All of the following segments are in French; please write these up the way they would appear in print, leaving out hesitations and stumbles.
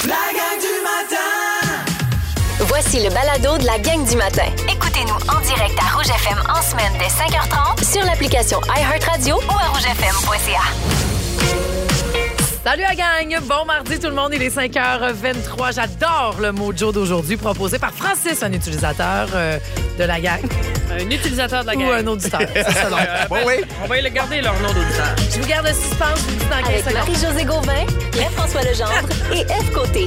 La gang du matin! Voici le balado de la gang du matin. Écoutez-nous en direct à Rouge FM en semaine dès 5h30 Sur l'application iHeartRadio ou à rougefm.ca. Salut la gang! Bon mardi tout le monde, il est 5h23. J'adore le mojo d'aujourd'hui proposé par Francis, un utilisateur de la gang. Un utilisateur de la gang. Ou un auditeur, c'est ça. Oui. On va y garder leur nom d'auditeur. Je vous garde le suspense, je vous dis dans 15 avec secondes. Marie-Josée Gauvin, Pierre-François Legendre et F. Côté.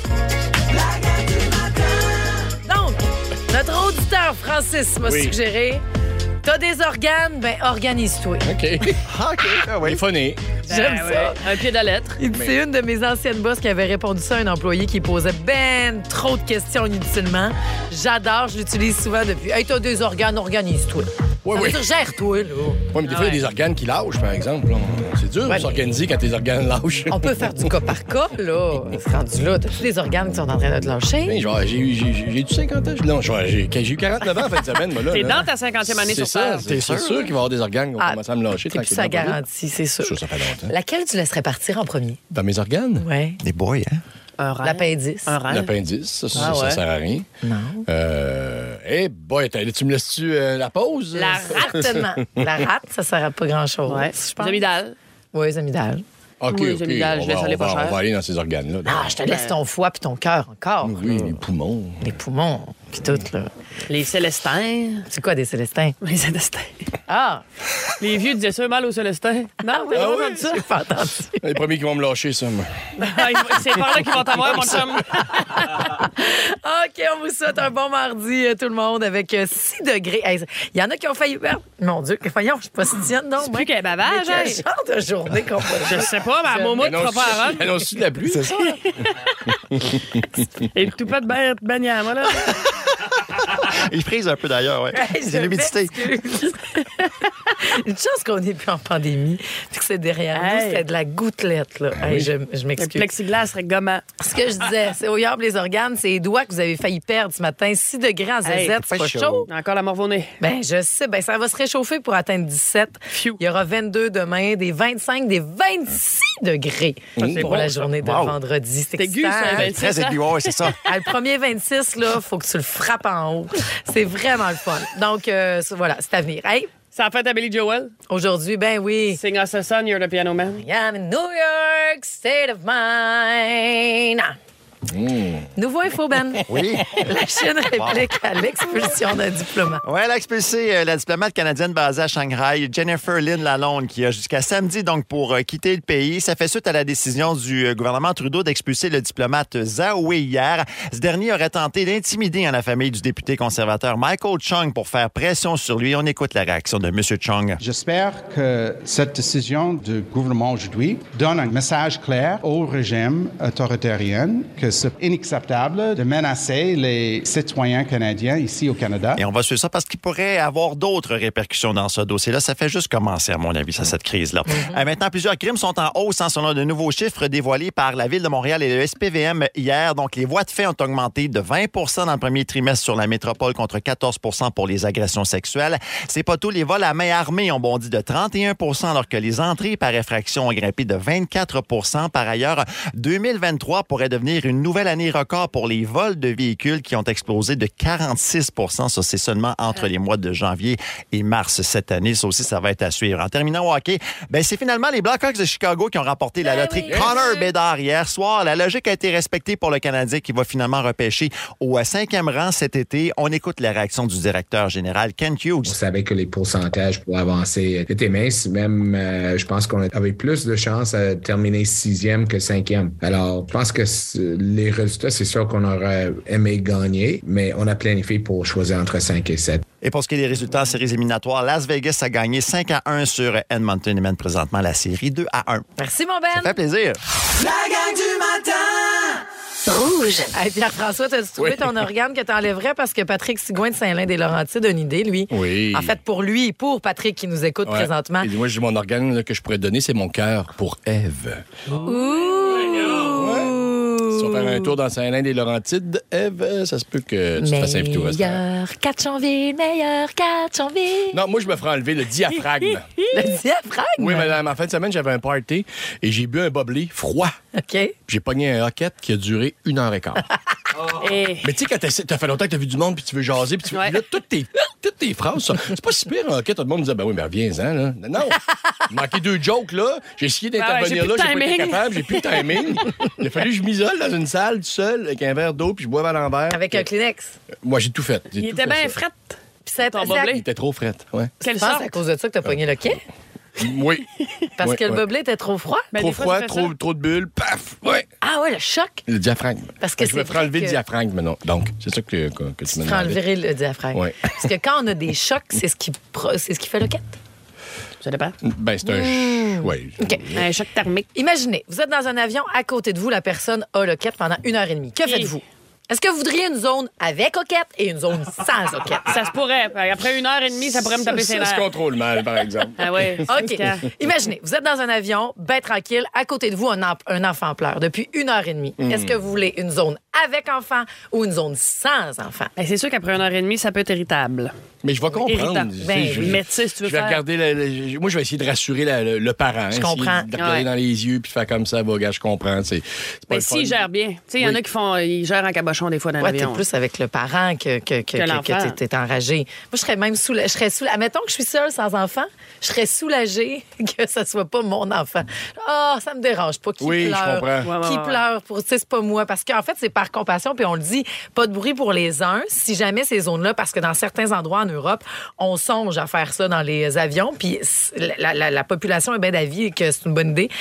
Donc, notre auditeur Francis m'a suggéré, t'as des organes, ben organise-toi. OK. Il est funny. J'aime ça. Un pied de lettre. Il dit, c'est une de mes anciennes boss qui avait répondu ça à un employé qui posait ben trop de questions inutilement. J'adore, je l'utilise souvent depuis. Hey, t'as des organes, organise-toi. Oui, Ça veut oui. dire, gère-toi, là. Oui, mais des fois, il y a des organes qui lâchent, par exemple. C'est dur de s'organiser quand tes organes lâchent. On peut faire du cas par cas, là. C'est rendu là. T'as-tu des organes qui sont en train de te lâcher? Ben, genre, j'ai eu 50 ans. Non, j'ai eu 49 ans en fin de semaine, moi, là. T'es là. dans ta 50e année C'est sur ça. Terre. C'est sûr qu'il va y avoir des organes qui vont commencer à me lâcher. Et puis ça tranquillement, pas vite. garantit, c'est sûr. Ça fait longtemps. Laquelle tu laisserais partir en premier? Dans mes organes? Oui. Des boys, hein? Un rêve. L'appendice. Un rêve. L'appendice, ça ouais. sert à rien. Non. Boy, tu me laisses-tu la pause? La rate. Certainement. La rate, ça sert à pas grand-chose. Ouais. je pense. Les amygdales. Oui, les amygdales. OK, Oui, OK. les amygdales, je laisse aller pas cher. On va aller dans ces organes-là. Ah, je te laisse ton foie puis ton cœur encore. Oui, là. les poumons. Les poumons, puis tout, là. Les Célestins. C'est quoi des Célestins? Les Célestins. Ah! Les vieux disaient ça, mal aux Célestins. Non, t'as pas entendu ça? J'ai pas entendu. Les premiers qui vont me lâcher, ça, moi. C'est par là qu'ils vont t'avoir, mon chum. OK, on vous souhaite un bon mardi, tout le monde, avec 6 degrés. Hey, il y en a qui ont failli perdre. Mon Dieu, voyons, je suis pas positionne, non? C'est plus qu'un bavage, Mais hein? quel genre de journée qu'on peut Je sais pas, mais à Momo, tu feras pas la run. Annonce-tu de la pluie, c'est ça? Et le toupet de bagnat, moi, là. Il frise un peu d'ailleurs, ouais. Hey, C'est l'humidité. m'excuse. Une chance qu'on n'est plus en pandémie, puis que c'est derrière nous, Hey. c'est de la gouttelette, là. Hey, je Le m'excuse. plexiglas serait gommant. Ce que je disais, c'est au Yard les organes, c'est les doigts que vous avez failli perdre ce matin. 6 degrés en Hey, zézette, c'est pas chaud. Encore la morvonnée. Ben, je sais. Ben, ça va se réchauffer pour atteindre 17. Phew. Il y aura 22 demain, des 25, des 26 degrés c'est pour bon, la ça. journée de Wow. vendredi. C'est aigu, excitant. ça, ben, Très aigu, ouais, c'est ça. Ah, le premier 26, là, faut que tu le frappes en haut. C'est vraiment le fun. Donc, voilà, c'est à venir. Hey, Ça a fait à Billy Joel. aujourd'hui, ben oui. Sing us a song, you're the piano man. I am in New York, state of mind. Nouveau info, Ben. Oui. La Chine réplique à l'expulsion d'un diplomate. Oui, elle a expulsé la diplomate canadienne basée à Shanghai, Jennifer Lynn Lalonde, qui a jusqu'à samedi donc pour quitter le pays. Ça fait suite à la décision du gouvernement Trudeau d'expulser le diplomate Zhao Wei hier. Ce dernier aurait tenté d'intimider la famille du député conservateur Michael Chung pour faire pression sur lui. On écoute la réaction de M. Chung. J'espère que cette décision du gouvernement aujourd'hui donne un message clair au régime autoritarien que c'est inacceptable de menacer les citoyens canadiens ici au Canada. Et on va suivre ça parce qu'il pourrait avoir d'autres répercussions dans ce dossier-là. Ça fait juste commencer, à mon avis, cette crise-là. Maintenant, plusieurs crimes sont en hausse selon de nouveaux chiffres dévoilés par la Ville de Montréal et le SPVM hier. Donc, les voies de fait ont augmenté de 20 dans le premier trimestre sur la métropole contre 14 pour les agressions sexuelles. C'est pas tout. Les vols à main armée ont bondi de 31 alors que les entrées par effraction ont grimpé de 24 Par ailleurs, 2023 pourrait devenir une nouvelle année record pour les vols de véhicules qui ont explosé de 46 Ça, c'est seulement entre les mois de janvier et mars cette année. Ça aussi, ça va être à suivre. En terminant au hockey, c'est finalement les Blackhawks de Chicago qui ont remporté la loterie Connor Bedard hier soir. La logique a été respectée pour le Canadien qui va finalement repêcher au 5e rang cet été. On écoute la réaction du directeur général Kent Hughes. On savait que les pourcentages pour avancer étaient minces. Même, je pense qu'on avait plus de chances à terminer 6e que 5e. Alors, je pense que les résultats, c'est sûr qu'on aurait aimé gagner, mais on a planifié pour choisir entre 5 et 7. Et pour ce qui est des résultats en séries éliminatoires, Las Vegas a gagné 5-1 sur Edmonton et mène présentement la série 2-1. Merci, mon Ben. Ça fait plaisir. La gang du matin! Rouge. Hey, Pierre-François, t'as-tu trouvé ton organe que t'enlèverais parce que Patrick Sigouin de Saint-Lin-des-Laurentides a une idée, lui? Oui. En fait, pour lui, pour Patrick qui nous écoute Ouais. présentement. Et moi, j'ai mon organe là, que je pourrais donner, c'est mon cœur pour Ève. Ouh! tu vas faire un tour dans Saint-Lin-des-Laurentides, Ève, ça se peut que tu te fasses inviter au restaurant. Meilleur Catchonville, meilleur Catchonville. Non, moi, je me ferai enlever le diaphragme. Le diaphragme? Oui, madame. En fin de semaine, j'avais un party et j'ai bu un bubbly froid. OK. Puis j'ai pogné un hockey qui a duré 1h15. Et... Mais tu sais, quand t'as fait longtemps que t'as vu du monde, puis tu veux jaser, puis tu veux... Ouais. Là, toutes tes phrases, ça, c'est pas si pire un hockey. Tout le monde me disait, ben oui, mais reviens-en, là. Non, il manquait 2 jokes, là. J'ai essayé d'intervenir là, j'ai pas été capable, j'ai plus de timing. Il a fallu que je m'isole dans une salle, tout seul, avec un verre d'eau, puis je boive à l'envers. Avec un Kleenex. Moi, j'ai tout fait. Il était bien fret. Puis ça Ton c'est à- bubbly. Il était trop fret, ouais. Quelle Je pense sorte? à cause de ça que t'as pogné le quai. Oui. Parce Ouais, que le ouais. bubbly était trop froid. Ben, Trop des fois, froid, ça fait ça. trop de bulles, paf, ouais. Ah ouais, le choc. Le diaphragme. Parce que je me c'est ferai enlever vrai le que- diaphragme maintenant. Donc, c'est ça que tu me Tu te demandes. feras enlever le diaphragme. Ouais. Parce que quand on a des chocs, c'est ce qui fait le quête. Ça dépend. Ben, c'est un... Oui. OK. Un choc thermique. Imaginez, vous êtes dans un avion, à côté de vous, la personne a le quête pendant 1h30. Que faites-vous? Est-ce que vous voudriez une zone avec hoquette et une zone sans hoquette? Ça se pourrait. Après 1h30, ça pourrait me taper ses Ça se nerfs. contrôle mal, par exemple. Ah ouais. OK. Imaginez, vous êtes dans un avion, bien tranquille, à côté de vous, un enfant pleure depuis 1h30. Est-ce que vous voulez une zone avec enfant ou une zone sans enfant? Ben, c'est sûr qu'après 1h30, ça peut être irritable. Mais je vais Irritant. comprendre. Tu sais, Ben je- oui. Mais tu sais, si tu veux Je vais faire... regarder moi, je vais essayer de rassurer le parent. Je essayer comprends. De regarder Ouais. dans les yeux puis de faire comme ça, va, gars, je comprends. C'est pas Mais le fun. s'il gère bien. Tu sais, il y en Oui. a qui font... Ils gèrent en cabochon des fois dans Ouais, t'es l'avion. plus avec le parent que l'enfant. t'es enragé. Moi, je serais même soulagée. Admettons que je suis seule sans enfant, je serais soulagée que ce soit pas mon enfant. Ah, ça me dérange pas qu'il Oui, je pleure. comprends. Ouais, Qui ouais. pleure pour, tu sais, c'est pas moi. Parce qu'en fait, c'est par compassion, puis on le dit, pas de bruit pour les uns. Si jamais ces zones-là, parce que dans certains endroits en Europe, on songe à faire ça dans les avions, puis la population est bien d'avis que c'est une bonne idée.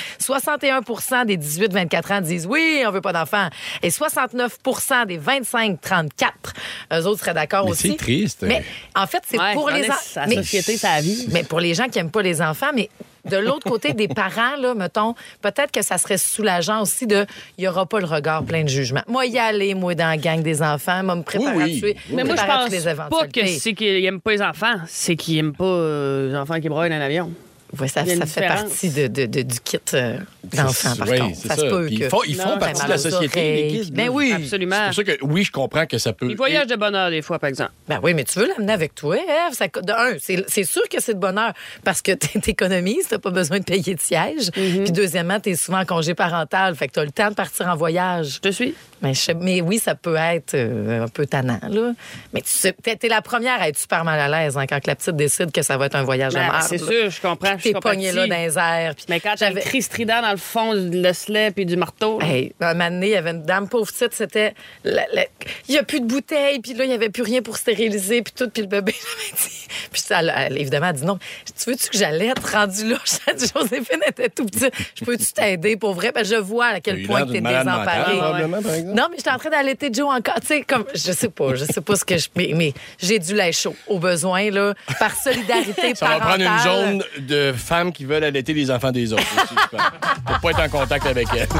61% des 18-24 ans disent oui, on veut pas d'enfants. Et 69% des 25-34, eux autres seraient d'accord Mais aussi. c'est triste. Mais en fait, c'est Ouais, pour les la enfants. société, sa vie. Mais pour les gens qui aiment pas les enfants, mais de l'autre côté des parents, là, mettons, peut-être que ça serait soulageant aussi de, il y aura pas le regard plein de jugement. Moi, y aller, moi, dans la gang des enfants, moi, me préparer Oui, à oui. tuer. Mais moi, je préparer à pense toutes les pas éventualités. que c'est qu'il aime pas les enfants. C'est qu'il aime pas les enfants qui broient dans l'avion. Ouais, ça Il y a une fait différence. partie du kit d'enfants, par Oui, contre. c'est Ça se peut Puis que... ils font Non, partie ça de la mal aux société, les oreilles. kids. Ben là. oui. Absolument. C'est pour ça que, oui, je comprends que ça peut... Ils voyagent de bonne heure des fois, par exemple. Ben oui, mais tu veux l'amener avec toi, Ève. De un, c'est sûr que c'est de bonheur parce que t'économises, t'as pas besoin de payer de siège. Puis deuxièmement, t'es souvent en congé parental, fait que t'as le temps de partir en voyage. Je te suis. Mais oui, ça peut être un peu tannant, là. Mais tu sais, t'es la première à être super mal à l'aise hein, quand la petite décide que ça va être un voyage de Ben, merde. c'est là. sûr, je comprends. T'es pogné là dans les airs. puis Mais quand t'as le cri strident dans le fond le slet puis du marteau. Hey, un moment donné, il y avait une dame pauvre petite, c'était... Il n'y a plus de bouteilles, puis là, il n'y avait plus rien pour stériliser, puis tout, puis le bébé, j'avais dit... Puis elle, évidemment, elle dit non. Tu veux-tu que j'allais être rendue là? J'ai dit, Joséphine était tout petite. Je peux-tu t'aider, pour vrai? Ben, je vois à quel point que t'es désemparée. Probablement, par exemple. Non, mais j'étais en train d'allaiter Joe encore. Tu sais, comme, je sais pas ce que je... Mais j'ai du lait chaud, au besoin, là, par solidarité Ça va parentale. prendre une zone de femmes qui veulent allaiter les enfants des autres aussi, je pense, pour pas être en contact avec elles.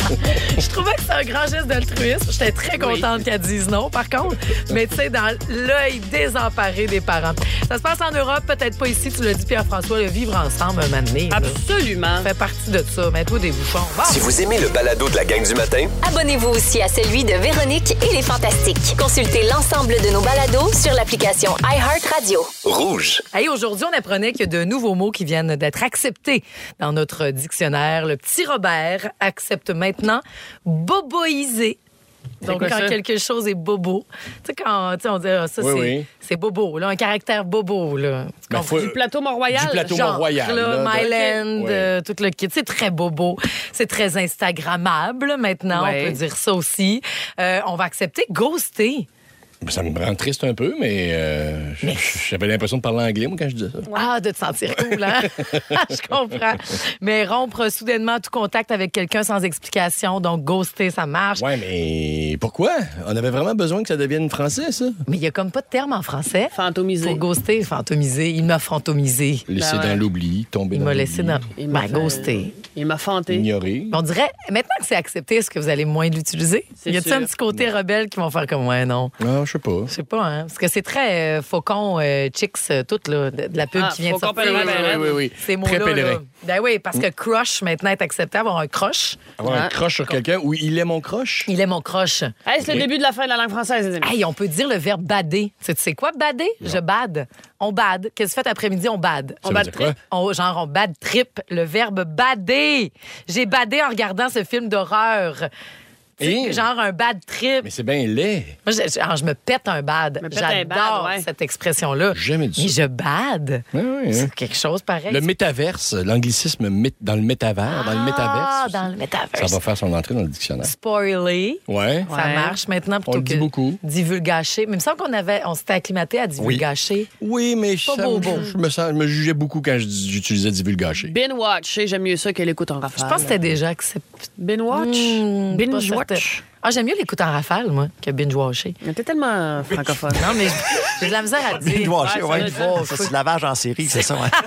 Je trouvais que c'est un grand geste d'altruisme. J'étais très contente qu'elle dise non, par contre. Mais tu sais, dans l'œil désemparé des parents. Ça se passe en Europe, peut-être pas ici. Tu l'as dit, Pierre-François, le vivre ensemble un moment donné. là. Absolument. Ça fait partie de ça. Mets-toi des bouchons. Bon. Si vous aimez le balado de la gang du matin, Abonnez-vous aussi à celui de Véronique et les Fantastiques. Consultez l'ensemble de nos balados sur l'application iHeartRadio. rouge. Hey, aujourd'hui, on apprenait qu'il y a de nouveaux mots qui viennent d'être acceptés dans notre dictionnaire. Le petit Robert accepte maintenant boboiser. Donc, quoi quand ça? quelque chose est bobo. Tu sais, quand on dit, ah, ça, Oui, c'est, oui. c'est bobo, là, un caractère bobo, là. Tu Ben, comprends? faut- Du plateau Mont-Royal. Du plateau Genre, Mont-Royal, là, là, Myland, ouais. tout le kit. C'est très bobo. C'est très Instagrammable, maintenant. Ouais. On peut dire ça aussi. On va accepter ghoster. Ça me rend triste un peu, mais j'avais l'impression de parler anglais, moi, quand je disais ça. Ah, de te sentir cool, hein? Je comprends. Mais rompre soudainement tout contact avec quelqu'un sans explication, donc ghoster, ça marche. Ouais, mais pourquoi? On avait vraiment besoin que ça devienne français, ça? Mais il y a comme pas de terme en français. Fantomisé. Pour ghoster, fantomiser. Il m'a fantomisé. Laisser Ben ouais. dans l'oubli, tomber Il dans m'a l'oubli, laissé dans... Il m'a Ben, fait- ghoster. Il m'a fanté. ignorer. On dirait, maintenant que c'est accepté, est-ce que vous allez moins l'utiliser? C'est Y a-t-il sûr. un petit côté rebelle qui vont faire comme, ouais, non? Non, je sais pas. Je sais pas, hein? Parce que c'est très faucon, chicks, tout, là, de la pub qui vient de sortir. Oui. Ces mots-là. Très pèlerin. Là. Ben oui, parce que crush, maintenant, est acceptable. Avoir un crush. Avoir un crush sur quelqu'un ou il est mon crush? Il est mon crush. Hey, c'est le début de la fin de la langue française, les amis. Hey, on peut dire le verbe bader. Tu sais quoi, bader? Non. Je bade. On bade. Qu'est-ce que tu fais après-midi? On bade. On bade trip? On bade trip. Le verbe bader. J'ai badé en regardant ce film d'horreur. Genre un bad trip. Mais c'est bien laid. Moi, je me pète un bad. J'adore cette expression-là. Jamais dit ça. Mais je bad. Oui. C'est quelque chose pareil. Le métaverse, l'anglicisme dans le métavers, dans le métaverse. Ah, dans le métaverse. Ça va faire son entrée dans le dictionnaire. Spoiler. Ouais. Ça marche maintenant plutôt on le dit beaucoup. Divulgacher. Mais il me semble on s'était acclimaté à divulgacher. Oui, mais je me jugeais beaucoup quand j'utilisais divulgacher. Binge-watch, j'aime mieux ça que l'écoute en rafale. Je pense que c'était déjà accepté. Binge-watch? Binge-watch? Ah, j'aime mieux l'écoute en rafale, moi, que binge-watcher. T'es tellement francophone. Non, mais j'ai de la misère à dire. Binge-watcher, c'est lavage en série, c'est ça, ouais.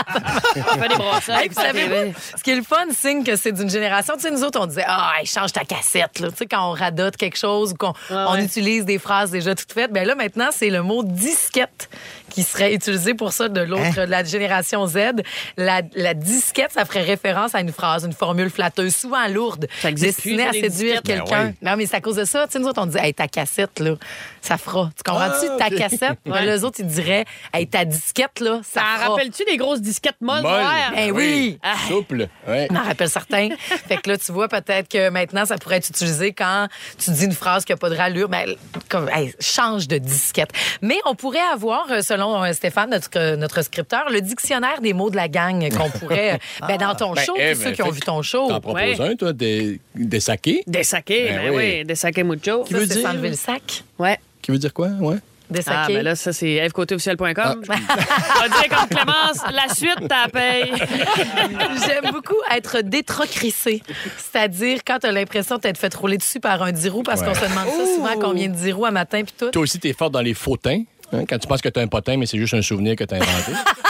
On fait des brossailles. Vous savez, ce qui est le fun, signe que c'est d'une génération. Tu sais, nous autres, on disait, change ta cassette, là. Tu sais, quand on radote quelque chose ou qu'on utilise des phrases déjà toutes faites. Ben là, maintenant, c'est le mot disquette qui serait utilisé pour ça de l'autre, de la génération Z. La disquette, ça ferait référence à une phrase, une formule flatteuse, souvent lourde, destinée à séduire quelqu'un. Non, mais c'est à cause de ça. Tu sais, nous autres, on dit, hey, ta cassette, là, ça fera. Tu comprends-tu? Ta cassette. Les autres, ils diraient, hey, ta disquette, là, ça fera. Rappelles-tu des grosses disquettes molles? Ben oui. Souple. Ouais. On en rappelle certains. Fait que là, tu vois, peut-être que maintenant, ça pourrait être utilisé quand tu dis une phrase qui n'a pas de rallure. Ben, comme, change de disquette. Mais on pourrait avoir, selon Stéphane, notre scripteur, le dictionnaire des mots de la gang qu'on pourrait, dans ton show, tous ceux qui ont vu ton show. T'en proposes un, toi, des sakés? Des sakés, oui, des sakés mucho. Qui veut dire s'enlever le sac? Ouais. Qui veut dire quoi? Ouais. Des sakés. Ben là, ça, c'est fcoteofficiel.com. On va dire comme Clémence, la suite, t'as paye. J'aime beaucoup être détrocrissé. C'est-à-dire quand t'as l'impression d'être fait rouler dessus par un 10 roues, parce qu'on se demande ça souvent combien de 10 roues à matin puis tout. Toi aussi, t'es forte dans les fautins. Hein, quand tu penses que t'as un potin, mais c'est juste un souvenir que t'as inventé.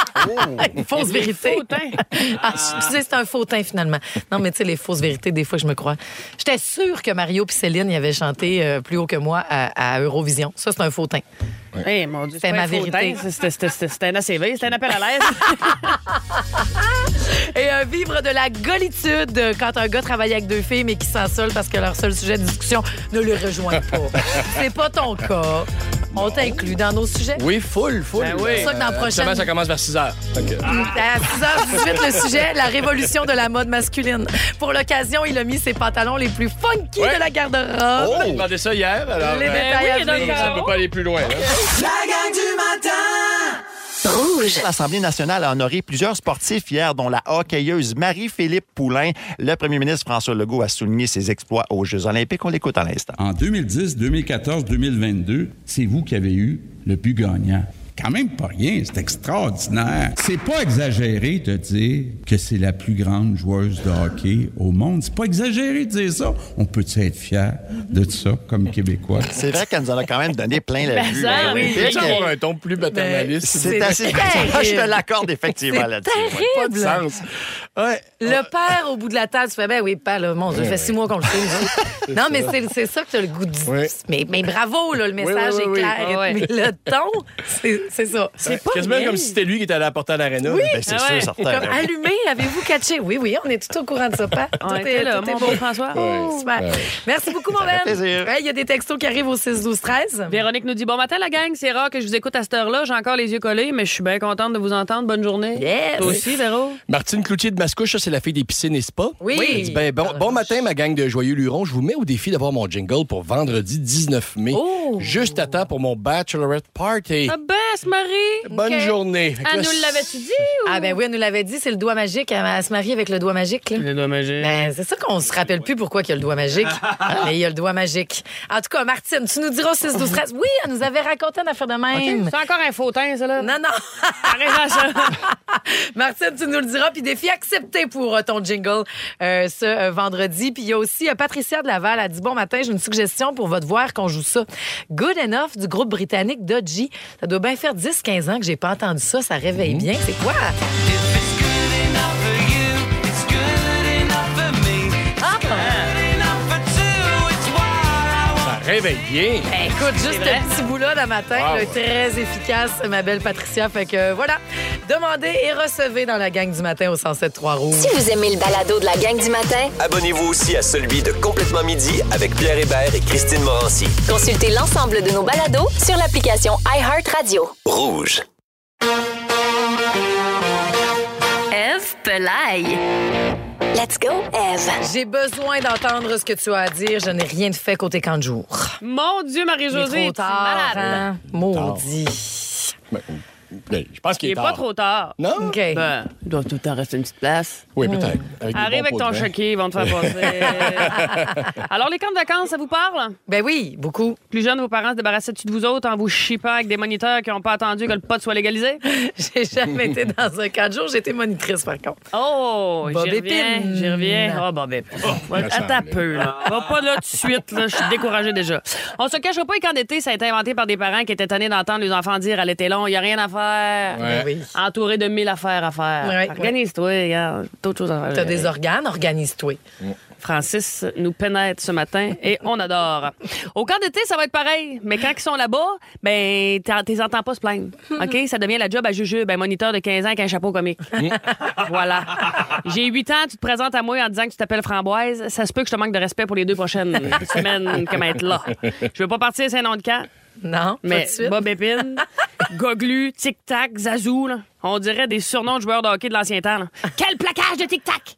Une fausse vérité. C'est un faux teint, finalement. Non, mais tu sais, les fausses vérités, des fois, je me crois. J'étais sûre que Mario et Céline y avaient chanté plus haut que moi à Eurovision. Ça, c'est un faux teint. Hey, mon Dieu, c'est ma vérité. C'était un ACV, c'était un appel à l'aise. Et vivre de la golitude quand un gars travaille avec deux filles, mais qui s'en seul parce que leur seul sujet de discussion ne les rejoint pas. C'est pas ton cas. On t'inclut dans nos sujets? Oui, full. Ben oui. C'est ça que dans la prochaine... ça commence vers 6 h. Okay. À 6h18, le sujet, la révolution de la mode masculine. Pour l'occasion, il a mis ses pantalons les plus funky de la garde-robe. Oh, j'ai demandé ça hier. Alors, les détails ça ne peut pas aller plus loin. Hein? La gang du matin! Rouge. L'Assemblée nationale a honoré plusieurs sportifs hier, dont la hockeyeuse Marie-Philippe Poulin. Le premier ministre François Legault a souligné ses exploits aux Jeux olympiques. On l'écoute à l'instant. En 2010, 2014, 2022, c'est vous qui avez eu le but gagnant. Quand même pas rien, c'est extraordinaire. C'est pas exagéré de dire que c'est la plus grande joueuse de hockey au monde. C'est pas exagéré de dire ça. On peut être fier de ça comme Québécois? C'est vrai qu'elle nous en a quand même donné plein la vue. Oui, avoir un ton plus paternaliste. C'est assez terrible. Je te l'accorde effectivement là-dessus. Terrible. Pas de sens. Ouais. Le père au bout de la table, tu fais oui, pas là, mon Dieu, ça fait 6 mois qu'on le fait. Non, mais c'est ça que tu as le goût de dire. Mais bravo, là, le message est clair. Mais le ton, c'est ça. C'est pas quasiment comme si c'était lui qui était allé apporter à l'aréna. Oui, c'est sûr, certain. Comme allumé, avez-vous catché? Oui, on est tout au courant de ça. On était là, mon beau François. Super. Merci beaucoup, mon Ben. Il y a des textos qui arrivent au 6-12-13. Véronique nous dit, bon matin, la gang, c'est rare que je vous écoute à cette heure-là. J'ai encore les yeux collés, mais je suis bien contente de vous entendre. Bonne journée. Yes. Toi aussi, Véro. Martine Cloutier de Mascouche, ça, c'est la fille des piscines et spa. Oui. Elle dit, bon matin, ma gang de joyeux lurons. Je vous mets au défi d'avoir mon jingle pour vendredi 19 mai. Juste à temps pour mon bachelorette party. Ah ben, Marie. Bonne journée. Elle nous l'avait-tu dit? Ou... Ah ben oui, elle nous l'avait dit, c'est le doigt magique. Elle se marie avec le doigt magique. Là. Le doigt magique. Ben, c'est ça qu'on se rappelle plus pourquoi il y a le doigt magique. Mais il y a le doigt magique. En tout cas, Martine, tu nous diras au 6-12-13. Oui, elle nous avait raconté une affaire de même. Okay. C'est encore un faux teint, ça, là? Non. Arrête à ça. Martine, tu nous le diras. Puis défi accepté pour ton jingle ce vendredi. Puis il y a aussi Patricia de Laval. Elle dit, bon matin, j'ai une suggestion pour votre voir qu'on joue ça. Good Enough du groupe britannique Dodgy. Ça doit bien faire 10-15 ans que j'ai pas entendu ça. Ça réveille bien. C'est quoi? réveille bien. Ben, écoute, juste ce petit bout-là le matin, là, très efficace, ma belle Patricia. Fait que voilà, demandez et recevez dans la gang du matin au 107.3 Rouge. Si vous aimez le balado de la gang du matin, Abonnez-vous aussi à celui de Complètement Midi avec Pierre Hébert et Christine Morancy. consultez l'ensemble de nos balados sur l'application iHeartRadio. Rouge. Eve Pelaye. Let's go, Eve. J'ai besoin d'entendre ce que tu as à dire. Je n'ai rien de fait côté camp de jour. Mon Dieu, Marie-Josée, Il est trop tard, hein? Maudit. Je pense qu'il Il est n'est tard. pas trop tard. Non? OK. Ben, il doit tout le temps rester une petite place. Oui, peut-être. Arrive avec ton choqué, ils vont te faire passer. Alors, les camps de vacances, ça vous parle? Ben oui, beaucoup. Plus jeune, vos parents se débarrassaient-tu de vous autres en vous chippant avec des moniteurs qui n'ont pas attendu que le pot soit légalisé? J'ai jamais été dans un camp de jour. J'ai été monitrice, par contre. Oh, Bob j'y reviens, Épine. j'y reviens. Oh, Bob Épine. Attends un peu, là. Va pas là tout de suite, là. Je suis découragée déjà. On se cachera pas, les camps d'été, ça a été inventé par des parents qui étaient tannés d'entendre les enfants dire à l'été long, il n'y a rien à faire. Ouais. Oui. Entouré de 1000 affaires à faire. Ouais, Organise-toi, regarde. D'autres choses à faire. T'as des organes, organise-toi. Francis nous pénètre ce matin et on adore. Au camp d'été, ça va être pareil. Mais quand ils sont là-bas, ben, t'es entends pas se plaindre. OK? Ça devient la job à Juju, ben, moniteur de 15 ans avec un chapeau comique. Voilà. J'ai 8 ans, tu te présentes à moi en disant que tu t'appelles Framboise. Ça se peut que je te manque de respect pour les 2 prochaines semaines comme être là. Je veux pas partir sans un nom de camp. Non, Mais pas de suite. Bob Épine, Goglu, Tic Tac, Zazou, là, on dirait des surnoms de joueurs de hockey de l'ancien temps. Là. Quel plaquage de Tic Tac!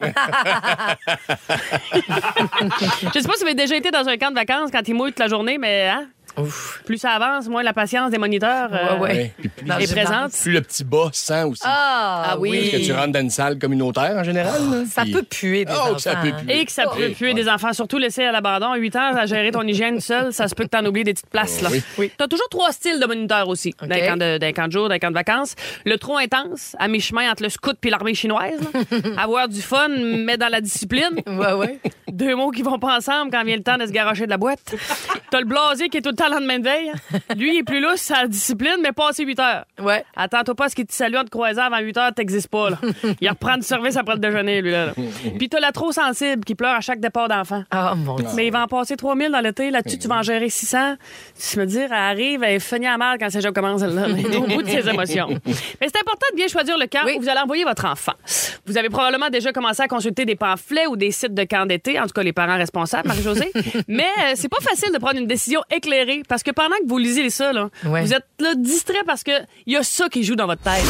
Je sais pas si vous avez déjà été dans un camp de vacances quand ils mouillent toute la journée, mais hein? Ouf. Plus ça avance, moins la patience des moniteurs Ouais. Puis plus, Dans est le présente. plus le petit bas sent aussi. Ah oui. Parce que tu rentres dans une salle communautaire en général. là, Ça puis- peut puer des enfants. que ça peut puer. Et que ça peut puer des enfants, surtout laissés à l'abandon. À 8 ans, à gérer ton hygiène seul, ça se peut que t'en oublies des petites places. Là. Oui. T'as toujours 3 styles de moniteurs aussi. OK. D'un camp de jour, d'un camp de vacances. Le trop intense, à mi-chemin entre le scout puis l'armée chinoise. là. Avoir du fun, mais dans la discipline. Ouais. 2 mots qui vont pas ensemble quand vient le temps de se garocher de la boîte. T'as le blasé qui est tout le temps le lendemain de veille. Lui, il est plus lousse à la discipline, mais passé 8 heures. Ouais. Attends-toi pas à ce qu'il te salue en te croisant avant 8 heures, t'existes pas. Là. Il reprend du service après le déjeuner, lui. Là. Puis t'as la trop sensible qui pleure à chaque départ d'enfant. Ah, mon Dieu. Mais il va en passer 3000 dans l'été. Là-dessus, tu vas en gérer 600. Tu me dire, elle arrive, elle est finie à mal quand ces jours commencent. Là. Elle est au bout de ses émotions. Mais c'est important de bien choisir le camp où vous allez envoyer votre enfant. Vous avez probablement déjà commencé à consulter des pamphlets ou des sites de camp d'été, en tout cas les parents responsables, Marie-Josée. Mais c'est pas facile de prendre une décision éclairée parce que pendant que vous lisez ça, là, Ouais. vous êtes là distrait parce que il y a ça qui joue dans votre tête.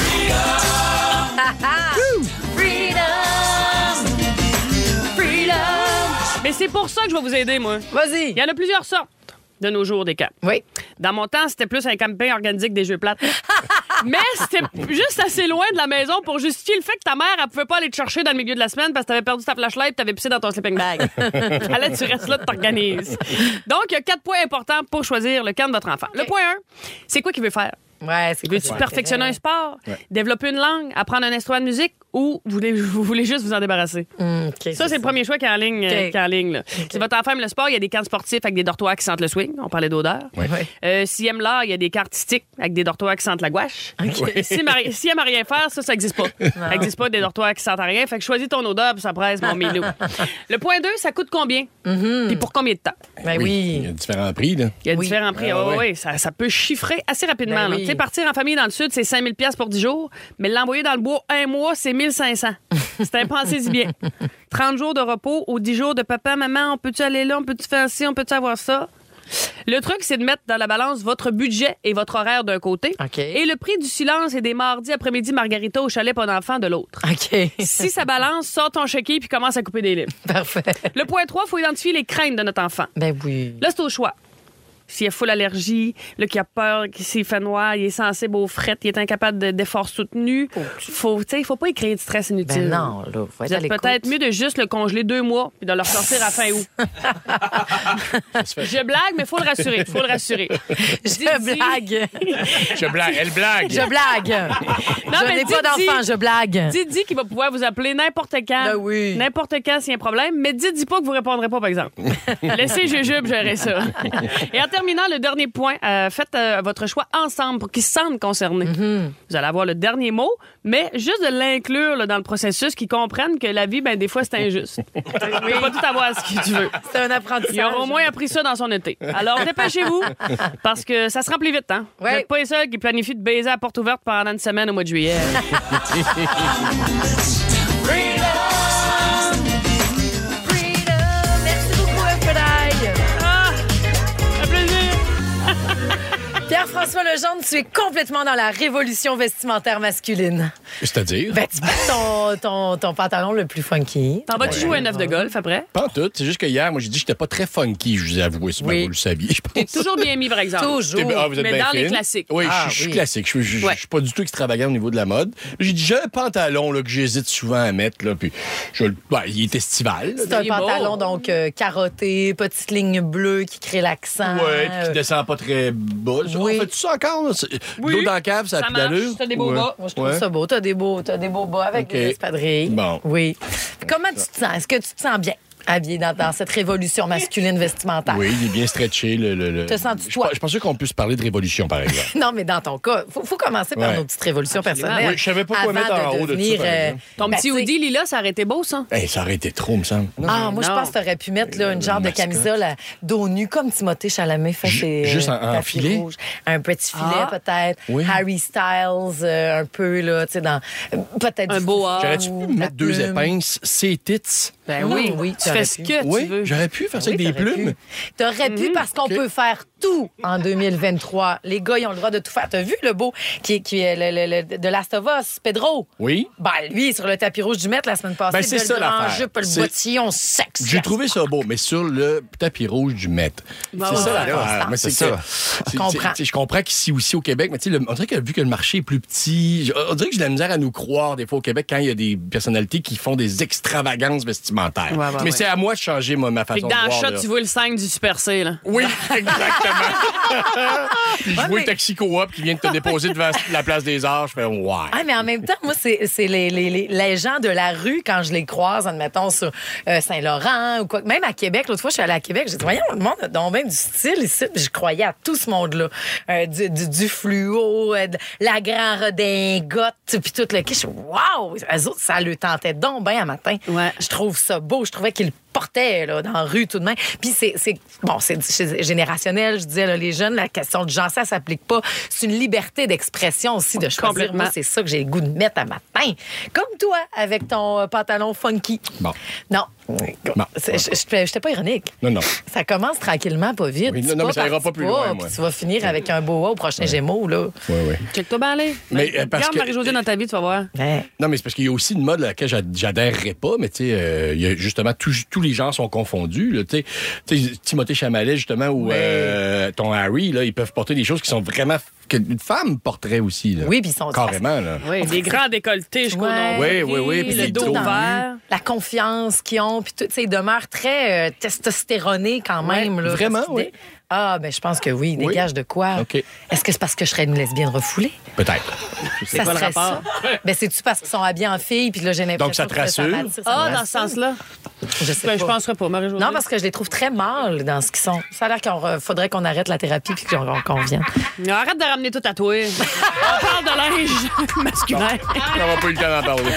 Mais c'est pour ça que je vais vous aider, moi. Vas-y. Il y en a plusieurs sortes de nos jours des camps. Oui. Dans mon temps, c'était plus un camping organisé que des jeux plates. Mais c'était juste assez loin de la maison pour justifier le fait que ta mère, elle pouvait pas aller te chercher dans le milieu de la semaine parce que t'avais perdu ta flashlight et t'avais pissé dans ton sleeping bag. Fallait que tu restes là, tu t'organises. Donc, il y a 4 points importants pour choisir le camp de votre enfant. Le point 1, c'est quoi qu'il veut faire? Ouais, c'est Veux-tu perfectionner un sport, développer une langue, apprendre un instrument de musique ou vous voulez juste vous en débarrasser? Ça, c'est le premier choix qui est en ligne. OK. Qui est en ligne là. Si votre enfant aime le sport, il y a des camps sportifs avec des dortoirs qui sentent le swing. On parlait d'odeur. S'il aime l'art, il y a des camps artistiques avec des dortoirs qui sentent la gouache. S'il aime rien faire, ça n'existe pas. Ça n'existe pas des dortoirs qui sentent rien. Fait que choisis ton odeur puis ça presse, mon minou. Le point 2, ça coûte combien? Puis pour combien de temps? Ben Il y a différents prix. Là. Il y a différents prix. Ah, Oui, ouais. ça peut chiffrer assez rapidement. Ben là. oui. Tu sais, partir en famille dans le sud, c'est 5000 $ pour 10 jours, mais l'envoyer dans le bois un mois, c'est 1500. C'est pensez-y bien. 30 jours de repos ou 10 jours de papa, maman, on peut-tu aller là, on peut-tu faire ci, on peut-tu avoir ça? Le truc, c'est de mettre dans la balance votre budget et votre horaire d'un côté OK. et le prix du silence et des mardis après-midi margarita au chalet pas d'enfant de l'autre. OK. Si ça balance, sors ton chéquier puis commence à couper des livres. Parfait. Le point 3, il faut identifier les craintes de notre enfant. Ben oui. Là, c'est au choix. S'il a full allergie, là, qu'il a peur, s'il fait noir, il est sensible aux frettes, il est incapable d'efforts soutenus, il faut pas y créer de stress inutile. Ben non, là, faut être Vous à êtes l'écoute. peut-être mieux de juste le congeler 2 mois puis de le ressortir à fin août. Je blague, mais faut le rassurer. Faut le rassurer. Je blague. Je blague. Elle blague. Je blague. Non, Je mais n'ai pas d'enfant, je blague. Dis qu'il va pouvoir vous appeler n'importe quand. Ben oui. N'importe quand s'il y a un problème, mais dis pas que vous répondrez pas, par exemple. Laissez Jujube gérer ça. Et en terminant, le dernier point, faites votre choix ensemble pour qu'ils se sentent concernés. Vous allez avoir le dernier mot, mais juste de l'inclure là, dans le processus, qu'ils comprennent que la vie, ben des fois, c'est injuste. Tu peux pas tout avoir ce que tu veux. C'est un apprentissage. Il aura au moins appris ça dans son été. Alors, dépêchez-vous, parce que ça se remplit vite, hein? Vous n'êtes pas les seuls qui planifient de baiser à la porte ouverte pendant une semaine au mois de juillet. Merci beaucoup, FPDI. Un plaisir. Pierre-François Legendre, tu es complètement dans la révolution vestimentaire masculine. C'est-à-dire? Ben, tu portes ton pantalon le plus funky. T'en vas-tu jouer un œuf de golf après? Pas en tout. C'est juste que hier, moi, j'ai dit que j'étais pas très funky, je vous ai avoué, si vous le saviez, je pense. T'es toujours bien mis, par exemple. Toujours. Vous êtes mais bien dans les fine. classiques. Oui, je suis classique. Je suis pas du tout extravagant au niveau de la mode. J'ai dit, j'ai un pantalon là, que j'hésite souvent à mettre, là, puis il est estival. C'est un pantalon, donc, carotté, petite ligne bleue qui crée l'accent. Oui, puis qui descend pas très bas. On fait tout ça encore? Là? L'eau dans la cave, ça a plus d'allure? T'as des beaux bas. Moi, je trouve ça beau. T'as des beaux bas avec des espadrilles. Bon. Oui. Comment tu te sens? Est-ce que tu te sens bien habillé dans cette révolution masculine vestimentaire? Oui, il est bien stretché. Te sens-tu toi? Je pensais qu'on puisse parler de révolution, par exemple. Non, mais dans ton cas, faut commencer par nos petites révolutions personnelles. Oui, je savais pas quoi mettre en haut de ça, par exemple. Ton petit hoodie lila, ça aurait été beau, ça? Ça aurait été trop, me semble. Moi, je pense que tu aurais pu mettre là, une genre de camisole à dos nu, comme Timothée Chalamet fait juste en filet? Rouge. Un petit filet, peut-être. Oui. Harry Styles, un peu, là, tu sais, dans... peut-être un boa. J'aurais-tu pu mettre deux épinces, ses tits? Ben oui. Tu fais ce que tu veux. J'aurais pu faire ça avec des plumes. T'aurais pu parce qu'on peut faire tout en 2023. Les gars, ils ont le droit de tout faire. T'as vu le beau qui est de Last of Us, Pedro? Oui. Ben, lui, sur le tapis rouge du Maître la semaine passée, c'est ça l'affaire. Jupe, le bottillon sexy. J'ai trouvé ça beau, mais sur le tapis rouge du Maître. C'est ça l'affaire. C'est ça. Je comprends qu'ici aussi au Québec, mais on dirait que vu que le marché est plus petit, on dirait que j'ai de la misère à nous croire des fois au Québec quand il y a des personnalités qui font des extravagances vestimentaires. Mais c'est à moi de changer ma façon de voir. Dans le shot, tu vois le 5 du Super C, là. Oui, exactement. Puis je vois le taxi coop qui vient de te déposer devant la place des Arts. Je fais ouais. Mais en même temps, moi, c'est les gens de la rue, quand je les croise, admettons, sur Saint-Laurent ou quoi. Même à Québec, l'autre fois, je suis allée à Québec, j'ai dit, voyons, le monde a donc même du style ici. Puis je croyais à tout ce monde-là. Du fluo, de la grand redingote, puis tout le kitsch. Waouh! Eux autres, ça le tentait donc bien à matin. Ouais. Je trouve ça beau. Je trouvais qu'ils portait là, dans la rue tout de même. Puis c'est générationnel, je disais, là, les jeunes, la question de genre, ça s'applique pas. C'est une liberté d'expression aussi de choisir. Moi, c'est ça que j'ai le goût de mettre à matin. Comme toi, avec ton pantalon funky. Bon. Non. Je n'étais pas ironique. Non. Ça commence tranquillement, pas vite. Oui, non, mais ça ira pas plus loin, moi. Tu vas finir avec un boa au prochain Gémeaux, là. Oui. Check-toi bien aller. Regarde Marie-Josée dans ta vie, tu vas voir. Non, mais c'est parce qu'il y a aussi une mode à laquelle j'adhérerais pas, mais tu sais, il y a justement tous les genres sont confondus. Tu sais, Timothée Chalamet, justement, ou ton Harry, là, ils peuvent porter des choses qui sont vraiment qu'une femme porterait aussi. Là. Oui, puis ils sont carrément. Là. Oui, des grands décolletés jusqu'au nombril. Oui. Puis le dos vert. La confiance qu'ils ont. Puis ils demeurent très testostéronés quand même. Là, vraiment, oui. Je pense que oui. Dégage de quoi? Okay. Est-ce que c'est parce que je serais une lesbienne refoulée? Peut-être. C'est quoi le rapport? C'est-tu parce qu'ils sont habillés en filles puis là, j'ai l'impression donc, ça te rassure? Dans ce sens-là? Je sais pas. Je penserais pas, Marie-Josée. Non, parce que je les trouve très mâles dans ce qu'ils sont. Ça a l'air qu'il faudrait qu'on arrête la thérapie puis qu'on vienne. Arrête de ramener tout à toi. On parle de linge masculin. On n'aura pas eu le temps d'en parler.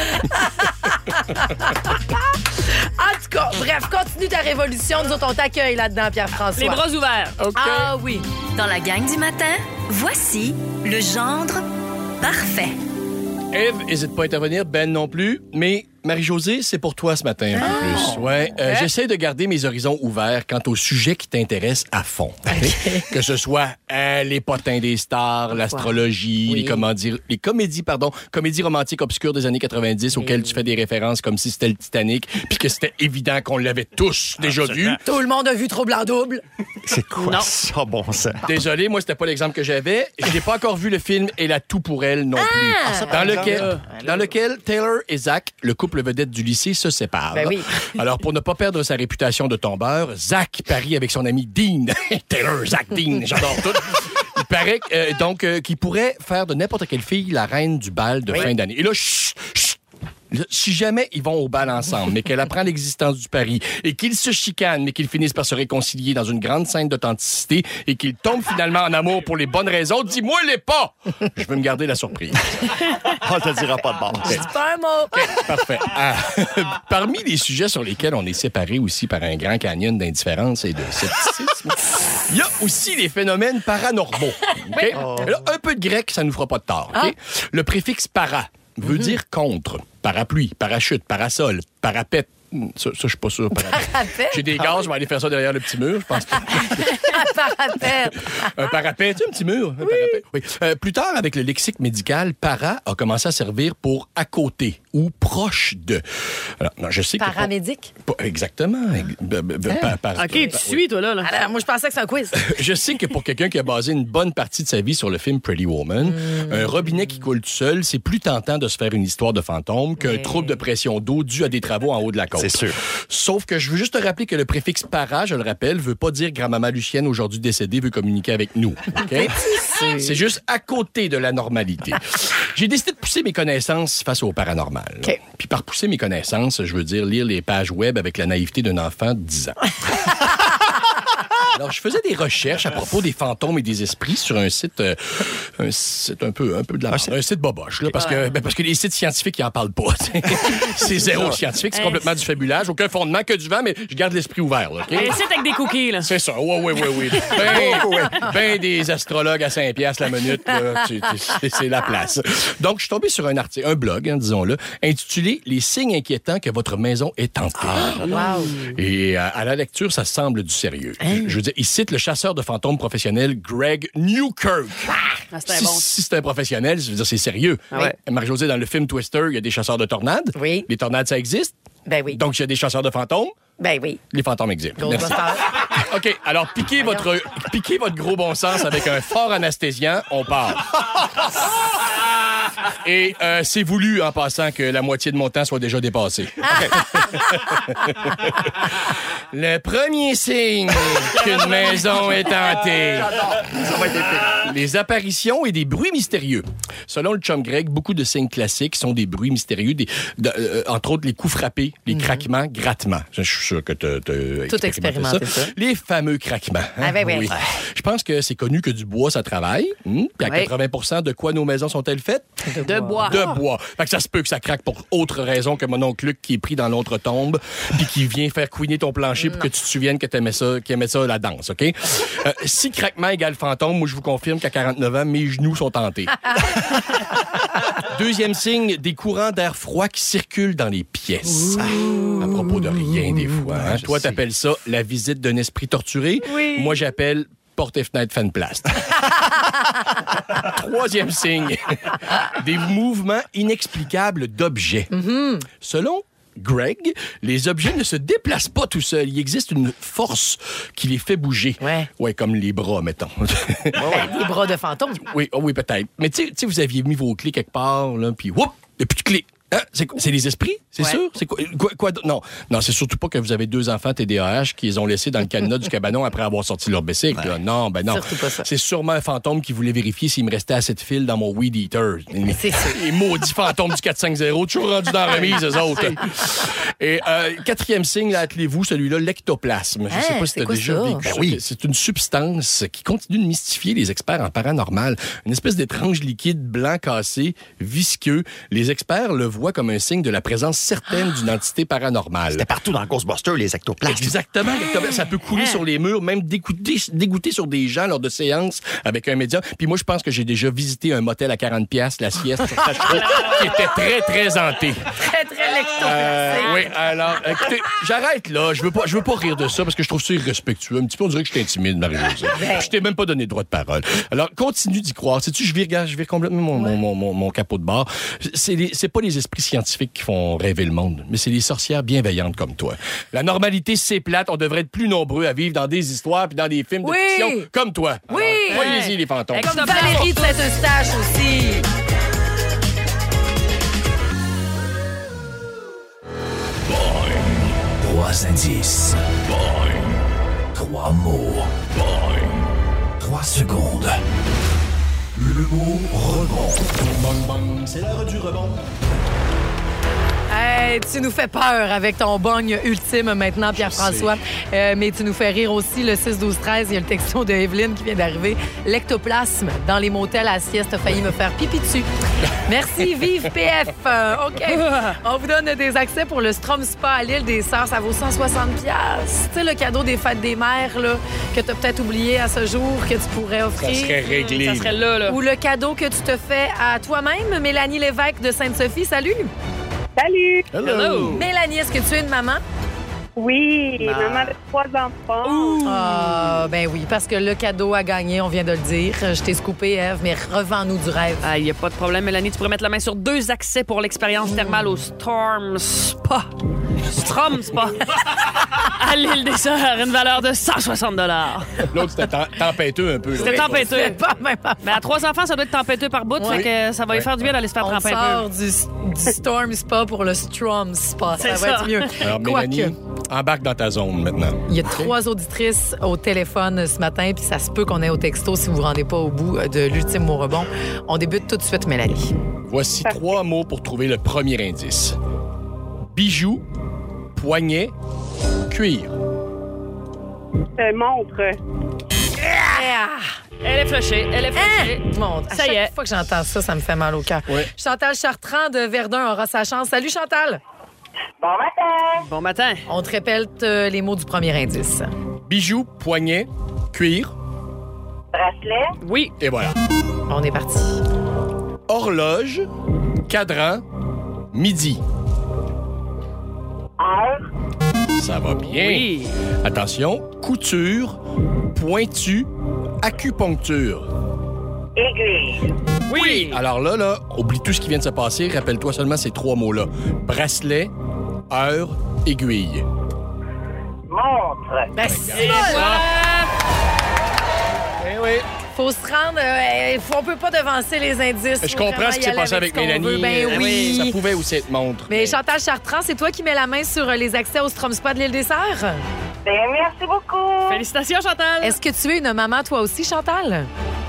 En tout cas, bref, continue ta révolution. Nous autres, on t'accueille là-dedans, Pierre-François. Les bras ouverts. Okay. Ah oui. Dans la gang du matin, voici le gendre parfait. Ève n'hésite pas à intervenir, Ben non plus, mais Marie-Josée, c'est pour toi ce matin un peu plus. Ouais, j'essaie de garder mes horizons ouverts quant au sujet qui t'intéresse à fond. Okay. Que ce soit les potins des stars, l'astrologie, les comédies romantiques obscures des années 90 auxquelles tu fais des références comme si c'était le Titanic, puis que c'était évident qu'on l'avait tous déjà vu. Tout le monde a vu Trouble en double. C'est quoi ça, bon sang? Désolé, moi, c'était pas l'exemple que j'avais. Je n'ai pas encore vu le film « Et la tout pour elle » non plus. Dans lequel Taylor et Zach, le couple vedette du lycée, se séparent. Ben oui. Alors, pour ne pas perdre sa réputation de tombeur, Zach parie avec son ami Dean. Taylor, Zach, Dean, j'adore tout. Il paraît qu'il pourrait faire de n'importe quelle fille la reine du bal de fin d'année. Et là, chut, Si jamais ils vont au bal ensemble, mais qu'elle apprend l'existence du pari et qu'ils se chicanent, mais qu'ils finissent par se réconcilier dans une grande scène d'authenticité et qu'ils tombent finalement en amour pour les bonnes raisons, dis-moi les pas! Je veux me garder la surprise. On te dira pas de bord. C'est pas un mot. Okay, parfait. Parmi les sujets sur lesquels on est séparés aussi par un grand canyon d'indifférence et de scepticisme, il y a aussi les phénomènes paranormaux. Okay? Là, un peu de grec, ça nous fera pas de tort. Okay? Le préfixe para veut dire contre. Parapluie, parachute, parasol, parapet. Ça, je suis pas sûr. Parapet? J'ai des gaz, je vais aller faire ça derrière le petit mur, je pense pas. Parapet. Un parapet, tu sais, un petit mur. Un parapet. Oui. Plus tard, avec le lexique médical, para a commencé à servir pour à côté ou proche de. Alors, non, je sais Paramédic? Exactement. OK, tu suis, toi, là. Alors, moi, je pensais que c'est un quiz. Je sais que pour quelqu'un qui a basé une bonne partie de sa vie sur le film Pretty Woman, un robinet qui coule tout seul, c'est plus tentant de se faire une histoire de fantôme qu'un trouble de pression d'eau dû à des travaux en haut de la côte. C'est sûr. Sauf que je veux juste te rappeler que le préfixe para, je le rappelle, veut pas dire grand-maman Lucienne, aujourd'hui décédée, veut communiquer avec nous. Okay? C'est juste à côté de la normalité. J'ai décidé de pousser mes connaissances face au paranormal. Okay. Puis par pousser mes connaissances, je veux dire lire les pages web avec la naïveté d'un enfant de 10 ans. Alors, je faisais des recherches à propos des fantômes et des esprits sur un site un site de la merde. Un site boboche, là, parce que les sites scientifiques, ils en parlent pas. C'est zéro scientifique, c'est complètement du fabulage, aucun fondement, que du vent, mais je garde l'esprit ouvert. Là, okay? Un site avec des cookies, là. C'est ça, oui. Ben des astrologues à 5$ la minute, là, c'est la place. Donc, je suis tombé sur un article, un blog, disons-le, intitulé « Les signes inquiétants que votre maison est hantée ». Wow. Et à la lecture, ça semble du sérieux. Je veux dire, il cite le chasseur de fantômes professionnel Greg Newkirk. Si c'est un professionnel, ça veut dire c'est sérieux. Marie-Josée, dans le film Twister, il y a des chasseurs de tornades. Oui. Les tornades, ça existe. Ben oui. Donc, il y a des chasseurs de fantômes. Ben oui. Les fantômes existent. Merci. OK, alors piquez votre gros bon sens avec un fort anesthésiant, on part. Et c'est voulu, en passant, que la moitié de mon temps soit déjà dépassé. Le premier signe qu'une maison est hantée. Les apparitions et des bruits mystérieux. Selon le chum Greg, beaucoup de signes classiques sont des bruits mystérieux, entre autres les coups frappés, les craquements, grattements. Je suis sûr que tu as tout expérimenté ça. Les fameux craquements. Hein? Oui. Je pense que c'est connu que du bois, ça travaille. Puis à 80% de quoi nos maisons sont-elles faites? De bois. De bois. Fait que ça se peut que ça craque pour autre raison que mon oncle Luc qui est pris dans l'autre tombe puis qui vient faire couiner ton plancher pour que tu te souviennes que t'aimais ça, qu'il aimait ça la danse, OK? Si craquement égale fantôme, moi je vous confirme qu'à 49 ans, mes genoux sont tentés. Deuxième signe, des courants d'air froid qui circulent dans les pièces. À propos de rien des fois. Hein? Toi, t'appelles ça la visite d'un esprit torturé. Oui. Moi, j'appelle porte et fenêtre fan plast. Troisième signe, des mouvements inexplicables d'objets. Selon Greg, les objets ne se déplacent pas tout seuls. Il existe une force qui les fait bouger. Ouais, comme les bras, mettons. Les bras de fantôme. Oui, peut-être. Mais tu sais, vous aviez mis vos clés quelque part, là, puis whoop, il n'y a plus de clés. Hein? C'est les esprits? C'est sûr? C'est quoi? Non, c'est surtout pas que vous avez 2 enfants TDAH qui les ont laissés dans le cadenas du cabanon après avoir sorti leur bicycle. Là. Non. Surtout pas ça. C'est sûrement un fantôme qui voulait vérifier s'il me restait assez de fil dans mon Weed Eater. C'est sûr. Les maudits fantômes du 450, toujours rendus dans la remise, eux autres. Et quatrième signe, là, attelez-vous, celui-là, l'ectoplasme. Je sais pas si tu as déjà vécu ça. Oui. C'est une substance qui continue de mystifier les experts en paranormal. Une espèce d'étrange liquide blanc cassé, visqueux. Les experts le voient comme un signe de la présence certaine d'une entité paranormale. C'était partout dans Ghostbusters, les ectoplasmes. Exactement. Ça peut couler sur les murs, même dégoûter sur des gens lors de séances avec un médium. Puis moi, je pense que j'ai déjà visité un motel à 40$, la sieste, qui était très, très hanté. Très, très lectoplasme. Oui, alors, écoutez, j'arrête là. Je veux pas rire de ça parce que je trouve ça irrespectueux. Un petit peu, on dirait que je t'intimide, Marie-Josée. Je t'ai même pas donné de droit de parole. Alors, continue d'y croire. Sais-tu, je vire complètement mon capot de bar. C'est pas les esprits scientifiques qui font rêver le monde, mais c'est les sorcières bienveillantes comme toi. La normalité, c'est plate. On devrait être plus nombreux à vivre dans des histoires puis dans des films de fiction comme toi. Oui! Alors, voyez-y, les fantômes. Comme Valérie de Saint-Eustache aussi. Boing. 3 indices. Boing. 3 mots. Boing. 3 secondes. Le mot rebond. Bang, bang, c'est l'heure du rebond. Hey, tu nous fais peur avec ton bogne ultime maintenant, Pierre-François. Mais tu nous fais rire aussi. Le 6-12-13, il y a le texto de Evelyne qui vient d'arriver. L'ectoplasme dans les motels à sieste a failli me faire pipi dessus. Merci, vive PF. OK. On vous donne des accès pour le Strom Spa à l'île des Sœurs. Ça vaut 160$. Tu sais, le cadeau des fêtes des mères là, que tu as peut-être oublié à ce jour, que tu pourrais offrir. Ça serait réglé. Ça serait là. Ou le cadeau que tu te fais à toi-même. Mélanie Lévesque de Sainte-Sophie, salut. Salut! Hello! Mélanie, est-ce que tu es une maman? Oui, maman de 3 enfants. Ah, ben oui, parce que le cadeau à gagner, on vient de le dire. Je t'ai scoopé, Ève, mais revends-nous du rêve. Ah, il n'y a pas de problème, Mélanie. Tu pourrais mettre la main sur 2 accès pour l'expérience thermale au Storm Spa. Strom Spa. À l'île des Sœurs, une valeur de 160$. L'autre, c'était tempêteux un peu. C'était tempêteux. C'est pas même affaire. Mais à 3 enfants, ça doit être tempêteux par bout. Fait que ça va lui faire du bien d'aller se faire On tremper sort un peu. du Storm Spa pour le Strom Spa. Ça va être mieux. Alors, Mélanie, embarque dans ta zone maintenant. Il y a 3 auditrices au téléphone ce matin, puis ça se peut qu'on ait au texto si vous ne vous rendez pas au bout de l'ultime mot rebond. On débute tout de suite, Mélanie. Voici 3 mots pour trouver le premier indice. Bijoux, poignet, cuir. Montre. Elle est flushée. Montre. Ça y est. Chaque fois que j'entends ça, ça me fait mal au cœur. Ouais. Chantal Chartrand de Verdun aura sa chance. Salut, Chantal. Bon matin. Bon matin. On te répète les mots du premier indice. Bijoux, poignet, cuir. Bracelet. Oui. Et voilà. On est parti. Horloge, cadran, midi. Heure. Ça va bien. Oui. Attention, couture, pointu, acupuncture. Aiguille. Oui. Alors là, oublie tout ce qui vient de se passer. Rappelle-toi seulement ces 3 mots-là. Bracelet, heure, aiguille. Montre. Ben, Eh oui. faut se rendre. On peut pas devancer les indices. Je comprends ce qui s'est passé avec Mélanie. Ben oui. Ça pouvait aussi être montre. Mais Chantal Chartrand, c'est toi qui mets la main sur les accès au Strom Spa de l'île des Sœurs? Ben, merci beaucoup. Félicitations, Chantal. Est-ce que tu es une maman, toi aussi, Chantal?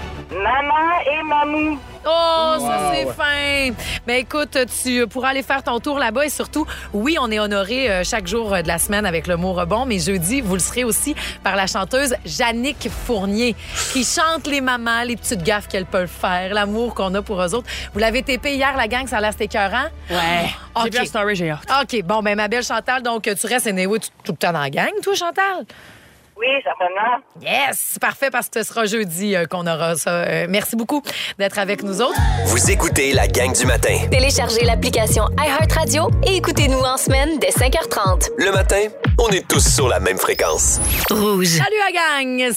Maman et mamou. Oh, ça, Wow. c'est fin! Mais écoute, tu pourras aller faire ton tour là-bas et surtout, oui, on est honoré chaque jour de la semaine avec le mot rebond, mais jeudi, vous le serez aussi par la chanteuse Jannick Fournier qui chante les mamans, les petites gaffes qu'elles peuvent faire, l'amour qu'on a pour eux autres. Vous l'avez tapé hier, la gang, ça a l'air écœurant? Ouais. OK. J'ai vu la story, j'ai hâte. OK, bon, ben ma belle Chantal, donc tu restes anyway, tout le temps dans la gang, toi, Chantal? Oui, certainement. Yes, parfait, parce que ce sera jeudi qu'on aura ça. Merci beaucoup d'être avec nous autres. Vous écoutez la gang du matin. Téléchargez l'application iHeartRadio et écoutez-nous en semaine dès 5h30. Le matin, on est tous sur la même fréquence. Rouge. Salut la gang!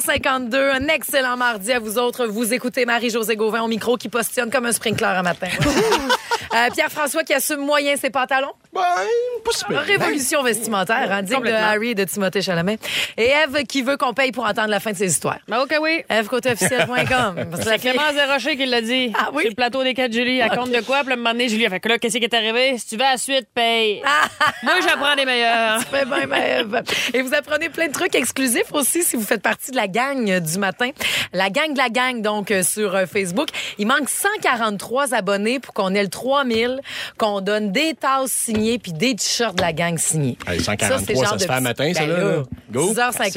6h52, un excellent mardi à vous autres. Vous écoutez Marie-Josée Gauvin au micro qui postillonne comme un sprinkler un matin. Pierre-François qui assume moyen ses pantalons. Ben, pas super. Révolution vestimentaire, hein, digne de Complètement. Harry et de Timothée Chalamet. Et Ève qui veut qu'on paye pour entendre la fin de ses histoires. Ben, OK, oui. EveCôteofficiel.com. C'est Clémence Desrochers qui l'a dit. Ah oui? Sur le plateau des 4 Julie. Elle compte de quoi? Puis, à un moment donné, Julie a fait que là, qu'est-ce qui est arrivé? Si tu veux à la suite, paye. Moi, j'apprends des meilleurs. Fait bien, ma Ève. Et vous apprenez plein de trucs exclusifs aussi si vous faites partie de la gang du matin. La gang de la gang, donc, sur Facebook. Il manque 143 abonnés pour qu'on ait le 3000, qu'on donne des tasses signées puis des t-shirts de la gang signés. Hey, 143, ça se fait à matin, ça, là. Go.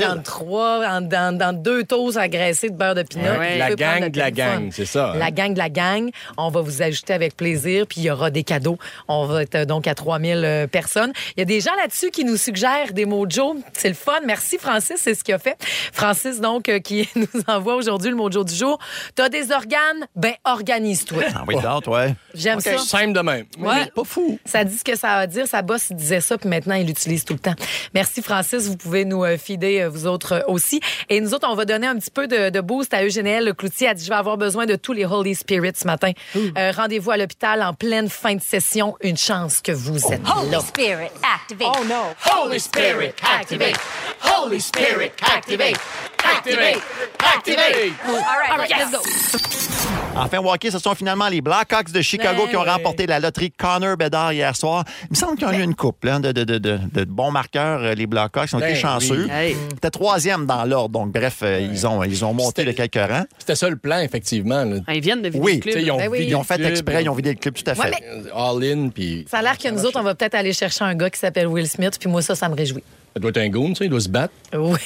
6h53, dans 2 toasts agressés de beurre de pinot. Ouais, la gang de la gang, c'est ça. Hein? La gang de la gang. On va vous ajouter avec plaisir, puis il y aura des cadeaux. On va être donc à 3000 personnes. Il y a des gens là-dessus qui nous suggèrent des mojo. C'est le fun. Merci, Francis, c'est ce qu'il a fait. Francis, donc, qui nous envoie aujourd'hui le mojo du jour. T'as des organes? Ben, organise-toi. Ah oui, d'autres, ouais. J'aime ça. Simple de même. Ouais. Pas fou. Ça dit ce que ça va dire. Sa boss il disait ça, puis maintenant, il l'utilise tout le temps. Merci, Francis. Vous pouvez nous feeder, vous autres aussi. Et nous autres, on va donner un petit peu de boost à Eugénielle Cloutier. Elle dit, je vais avoir besoin de tous les Holy Spirits ce matin. Rendez-vous à l'hôpital en pleine fin de session. Une chance que vous êtes là. Spirit, activate. Oh non! Holy Spirit, activate. Holy Spirit, activate. Activate. Activate. All right, let's go. Enfin, au hockey, ce sont finalement les Blackhawks de Chicago qui ont remporté la loterie Connor Bedard hier soir. Il me semble qu'ils ont eu une couple de bons marqueurs, les Blackhawks. Ils ont été chanceux. Hey. C'était 3e dans l'ordre. Donc, bref, ils ont monté de quelques rangs. C'était ça le plan, effectivement. Là. Ils viennent de vider le club. Ils ont fait exprès, ils ont vidé le club, tout à fait. All-in, puis... Ça a l'air que nous autres, on va peut-être aller chercher un gars qui s'appelle Will Smith, puis moi, ça me réjouit. Ça doit être un goon, il doit se battre. Oui.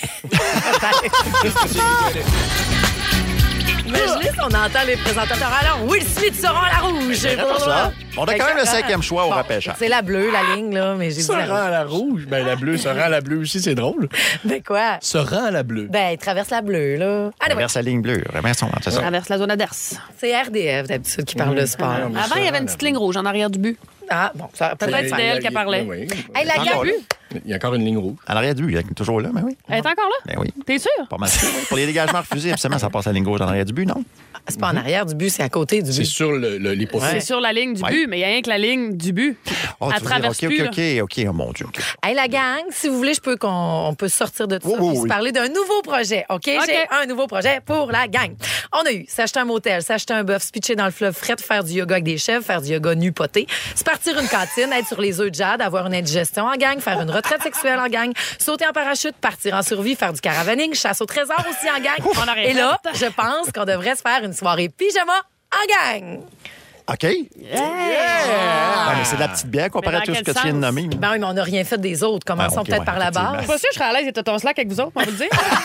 Imaginez si on entend les présentateurs. Alors, Will Smith sera à la rouge. On a quand même le 5e choix au repêchage. C'est la bleue, la ligne, là, mais j'ai dit Se rend à la rouge. Ben, la bleue, se rend à la bleue aussi, c'est drôle. Ben quoi? Se rend à la bleue. Ben, il traverse la bleue, là. Traverse la ligne bleue. C'est ça. Traverse la zone adverse. C'est RDF, d'habitude, qui parle de sport. Avant, il y avait une petite ligne rouge en arrière du but. Ah, bon, ça peut-être c'est elle qui parlait. Oui. Hey, la gang, Il y a encore une ligne rouge. À l'arrière du but, il est toujours là, mais oui. Elle est encore là? Ben oui. T'es sûr? Pas mal sûr. Pour les dégagements refusés, absolument, ça passe à la ligne gauche en arrière du but, non? c'est pas en arrière du but, c'est à côté du but. C'est sur les poteaux. C'est sur la ligne du but, mais il y a rien que la ligne du but. Elle traverse plus. OK, oh mon Dieu. OK. Hey, la gang, si vous voulez, on peut sortir de tout ça et se parler d'un nouveau projet. OK? J'ai un nouveau projet pour la gang. On a eu s'acheter un motel, s'acheter un bœuf, se pitcher dans le fleuve fret, faire du yoga avec des chèvres, faire du yoga nu poté, se partir une cantine, être sur les œufs de jade, avoir une indigestion en gang, faire une retraite sexuelle en gang, sauter en parachute, partir en survie, faire du caravaning, chasse au trésor aussi en gang. Et là, je pense qu'on devrait se faire une soirée pyjama en gang. OK. Ah, mais c'est de la petite bière comparé à tout ce que tu viens de nommer. Ben oui, mais on n'a rien fait des autres. Commençons peut-être par la base. Je suis pas sûr que je serais à l'aise d'être ton slack avec vous autres, on va vous le dire.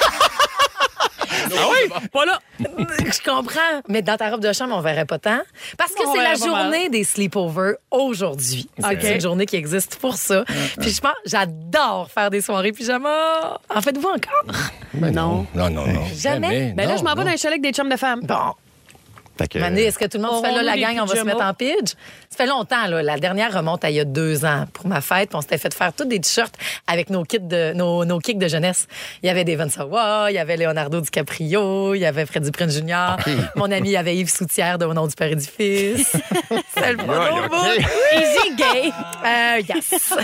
Ah oui? Pas là. Je comprends. Mais dans ta robe de chambre, on verrait pas tant. Parce que c'est la journée des sleepovers aujourd'hui. C'est une journée qui existe pour ça. Puis je pense, j'adore faire des soirées pyjama. En faites-vous encore? Ben non. Jamais? Ben là, je m'en vais dans un chalet avec des chums de femmes. Bon. Mané, est-ce que tout le monde se fait là, la gang, on va se mettre en pidge? Ça fait longtemps, là. La dernière remonte à il y a 2 ans pour ma fête. On s'était fait faire tous des t-shirts avec nos kits nos kicks de jeunesse. Il y avait Devon Sawa, il y avait Leonardo DiCaprio, il y avait Freddie Prinze Jr. Mon ami, il y avait Yves Soutière de Au nom du Père et du Fils. C'est le Easy gay. Yes.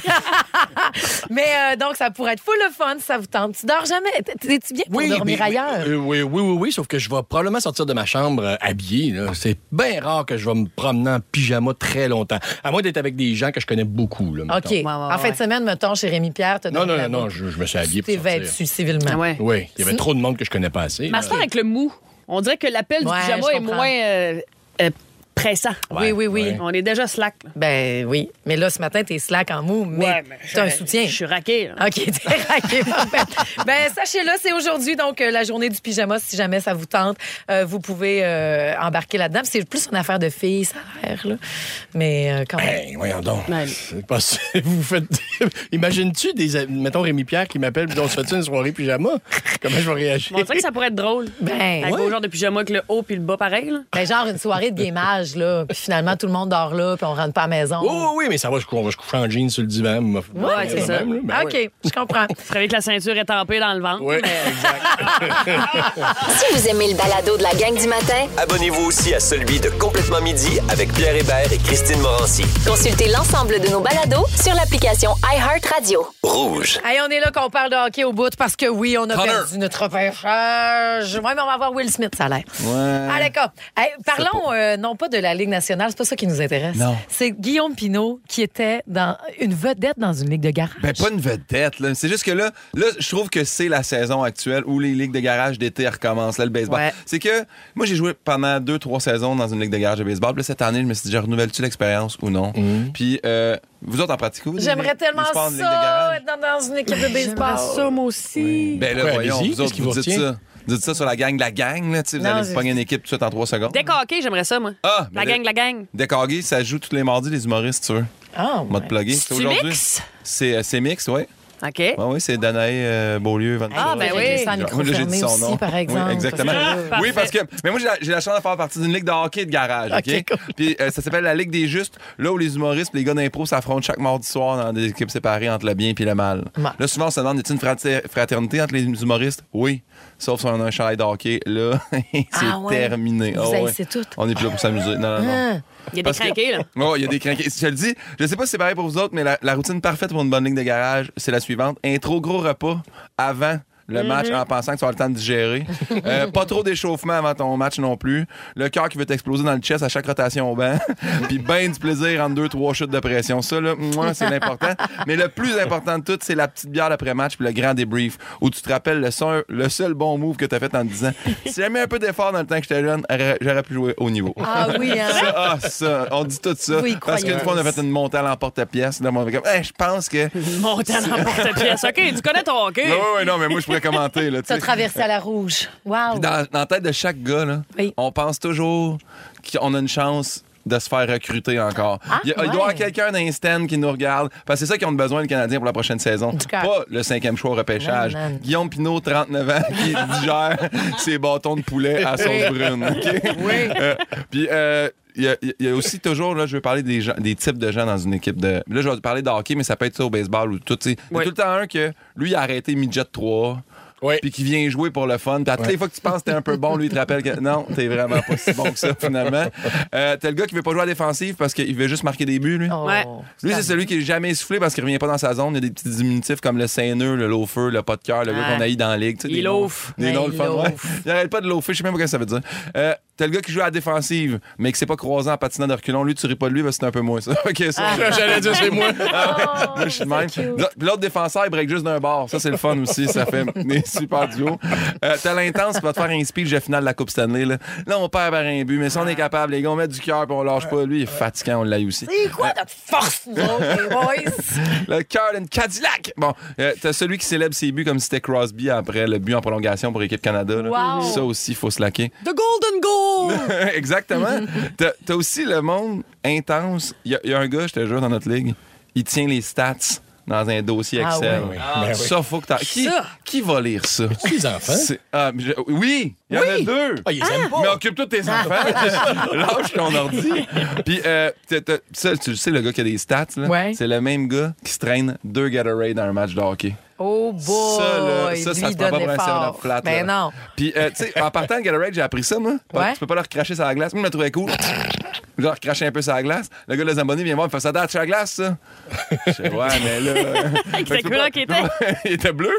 Mais donc, ça pourrait être full of fun si ça vous tente. Tu dors jamais? T'es-tu bien pour dormir ailleurs? Oui, sauf que je vais probablement sortir de ma chambre habillé. Là. C'est bien rare que je vais me promener en pyjama très longtemps. À moins d'être avec des gens que je connais beaucoup. Là, OK. En fin de semaine, mettons, chez Rémi Pierre, Non, je me suis habillé pour sortir. Tu t'es vêtu civilement. Oui, il y avait trop de monde que je connais pas assez. Ma soeur avec le mou. On dirait que l'appel du pyjama est moins pressant. Oui. On est déjà slack. Là. Ben oui. Mais là, ce matin, t'es slack en mou, mais t'as un soutien. Je suis raqué. Là. OK, t'es raqué. Ben, sachez-le, c'est aujourd'hui, donc, la journée du pyjama. Si jamais ça vous tente, vous pouvez embarquer là-dedans. C'est plus une affaire de filles, ça a l'air, là. Mais quand même. Ben, voyons donc. C'est pas ça. Vous faites... Imagines-tu mettons, Rémi Pierre qui m'appelle, puis on se fait une soirée pyjama? Comment je vais réagir? On dirait que ça pourrait être drôle. Ben, avec beau genre de pyjama avec le haut puis le bas pareil, là. Ben, genre une soirée de gamage. Là, puis finalement, tout le monde dort là, puis on rentre pas à la maison. Oui, mais ça va, on va se coucher en jeans sur le divan. Oui, c'est ça. Même, là, OK, je comprends. Tu serais avec la ceinture étampée dans le ventre. Oui, exact. Si vous aimez le balado de la gang du matin, abonnez-vous aussi à celui de Complètement Midi avec Pierre Hébert et Christine Morancy. Consultez l'ensemble de nos balados sur l'application iHeartRadio. Rouge. Hey, on est là qu'on parle de hockey au bout parce que oui, on a perdu notre repêchage. Oui, mais on va avoir Will Smith, ça a l'air. Ouais. Ah, d'accord. Hey, parlons non pas de la Ligue nationale, c'est pas ça qui nous intéresse. Non. C'est Guillaume Pinault qui était une vedette dans une ligue de garage. Ben, pas une vedette, là. C'est juste que là, je trouve que c'est la saison actuelle où les ligues de garage d'été recommencent, là, le baseball. Ouais. C'est que moi, j'ai joué pendant 2-3 saisons dans une ligue de garage de baseball. Puis là, cette année, je me suis dit, renouvelle-tu l'expérience ou non? Puis, vous autres, en pratiquez-vous? J'aimerais tellement ça, être dans une équipe de baseball. J'aimerais ça, moi aussi. Oui. Ben là, voyons, vous autres, vous dites ça. Vous dites ça sur la gang, là, tu sais, vous allez vous pogner une équipe tout de suite en 3 secondes. Décaqué, j'aimerais ça, moi. Ah, la gang. Décaqué, ça joue tous les mardis, les humoristes, tu veux. Ah, mode plugué. C'est aujourd'hui. Mix? C'est mix, oui. OK. Oui, c'est Danae Beaulieu. Ah, ben oui. Ça micro fermé aussi, nom. Par exemple. Oui, exactement. Oui, parce que... Mais moi, j'ai la chance de faire partie d'une ligue de hockey de garage, OK? Cool. Puis ça s'appelle la Ligue des Justes, là où les humoristes et les gars d'impro s'affrontent chaque mardi soir dans des équipes séparées entre le bien et le mal. Là, souvent, on se demande, y a-t-il une fraternité entre les humoristes? Oui. Sauf si on a un chandail de hockey, là, c'est terminé. C'est tout. On est plus là pour s'amuser. Non. Il y a des crinqués, là. Oh, il y a des crinqués. Je te le dis, je sais pas si c'est pareil pour vous autres, mais la routine parfaite pour une bonne ligue de garage, c'est la suivante. Intro, gros repas, avant le match en pensant que tu vas le temps de digérer. Pas trop d'échauffement avant ton match non plus. Le cœur qui veut t'exploser dans le chest à chaque rotation au banc. Puis ben du plaisir en 2-3 chutes de pression. Ça, là, moi, c'est l'important. Mais le plus important de tout, c'est la petite bière d'après-match puis le grand débrief où tu te rappelles le seul bon move que tu as fait en te disant si j'avais mis un peu d'effort dans le temps que j'étais jeune, j'aurais pu jouer au niveau. Ah oui, hein? Ça, on dit tout ça. Oui, parce qu'une fois, on a fait une montée à l'emporte-pièce. Là, on avait comme, je pense que... Une montée à l'emporte-pièce. OK, tu connais ton hockey. Oui, non, mais moi, je pourrais commenter. Tu as traversé à la rouge. Wow. Dans la tête de chaque gars, là, on pense toujours qu'on a une chance de se faire recruter encore. Il doit y avoir quelqu'un d'un stand qui nous regarde, parce que c'est ça qu'ils ont besoin, les Canadiens, pour la prochaine saison. Pas le 5e choix au repêchage. Non. Guillaume Pinot, 39 ans, qui digère ses bâtons de poulet à sauce brune. Okay? Oui. Puis... il y a aussi toujours, là, je veux parler des types de gens dans une équipe de... Là, je vais parler de hockey, mais ça peut être ça au baseball ou tout. Il y a tout le temps un que, lui, il a arrêté midget 3, puis qui vient jouer pour le fun. Puis à toutes les fois que tu penses que t'es un peu bon, lui, il te rappelle que non, t'es vraiment pas si bon que ça, finalement. T'as le gars qui veut pas jouer à la défensive parce qu'il veut juste marquer des buts, lui. Lui, c'est celui qui est jamais essoufflé parce qu'il revient pas dans sa zone. Il y a des petits diminutifs comme le seineux, le loafer, le pas de cœur, le gars qu'on haït dans la ligue. Il loaf. Des noms de fun. Il arrête pas de loafer, je sais même pas ce que ça veut dire. T'as le gars qui joue à la défensive, mais qui s'est pas croisé en patinant de reculons. Lui, tu ris pas de lui parce que c'est un peu moins ça. OK, ça. J'allais dire, c'est moi. Moi, je suis de même. Puis l'autre défenseur, il break juste d'un bord. Ça, c'est le fun aussi. Ça fait des super duos. T'as l'intense qui va te faire un speech de finale de la Coupe Stanley. Là, on perd par un but, mais si on est capable, les gars, on met du cœur et on lâche pas. Lui, il est fatigant, on l'a eu aussi. C'est quoi notre force, nous autres, les boys? Le cœur d'une Cadillac. Bon, t'as celui qui célèbre ses buts comme si c'était Crosby après le but en prolongation pour l'équipe Canada. Là. Wow. Ça aussi, il faut se laquer. The Golden Goal! Exactement. T'as aussi le monde intense. Il y a un gars, je te jure, dans notre ligue, il tient les stats dans un dossier Excel. Ça, faut que qui va lire ça? Les enfants? Oui, il y en a 2. Ils aiment pas. Mais occupe-toi de tes enfants. Lâche ton ordi. Puis, tu sais, le gars qui a des stats, là, c'est le même gars qui se traîne 2 Gatorade dans un match de hockey. Oh boy! Ça se prend pas pour un serveur flat. Ben non. Puis, tu sais, en partant de Gatorade, j'ai appris ça, moi. Tu peux pas leur cracher sur la glace. Moi, je me trouvais cool. Je leur cracher un peu sur la glace. Le gars de la Zamboni vient voir, il fait ça date sur la glace, ça. Je sais, mais là. C'était cool qu'il était. Il était bleu.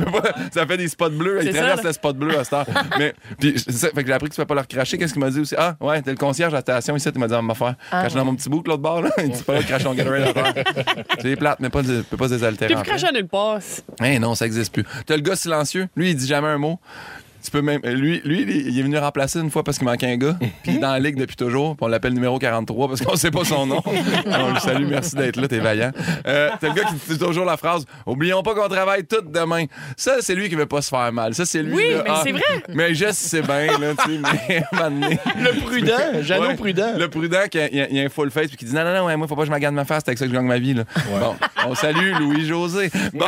Ça fait des spots bleus. Il traverse le spot bleu à cette heure. Mais, puis, c'est ça. Fait que j'ai appris que tu peux pas leur cracher. Qu'est-ce qu'il m'a dit aussi? Ah, ouais, t'es le concierge à la station ici. Il m'a dit, on va faire. Crache dans mon petit bout, l'autre bord, là. Il dit pas là, crache ton Gatorade à terre. C'est plate, mais tu peux pas se désaltérer. Tu peux cracher nulle part. Non, ça existe plus. T'as le gars silencieux. Lui, il dit jamais un mot. Tu peux même. Lui, il est venu remplacer une fois parce qu'il manquait un gars. Puis il est dans la ligue depuis toujours. Puis on l'appelle numéro 43 parce qu'on sait pas son nom. On le salue, merci d'être là, t'es vaillant. T'as le gars qui dit toujours la phrase oublions pas qu'on travaille tout demain. Ça, c'est lui qui veut pas se faire mal. Ça, c'est lui. Oui, là, mais c'est vrai. Mais je sais bien, là, tu sais, mais le prudent, Jeannot prudent. Le prudent qui a un full face puis qui dit non, moi, faut pas que je m'agane ma face, c'est avec ça que je gagne ma vie. Là. Bon, on salue Louis-José. Bon.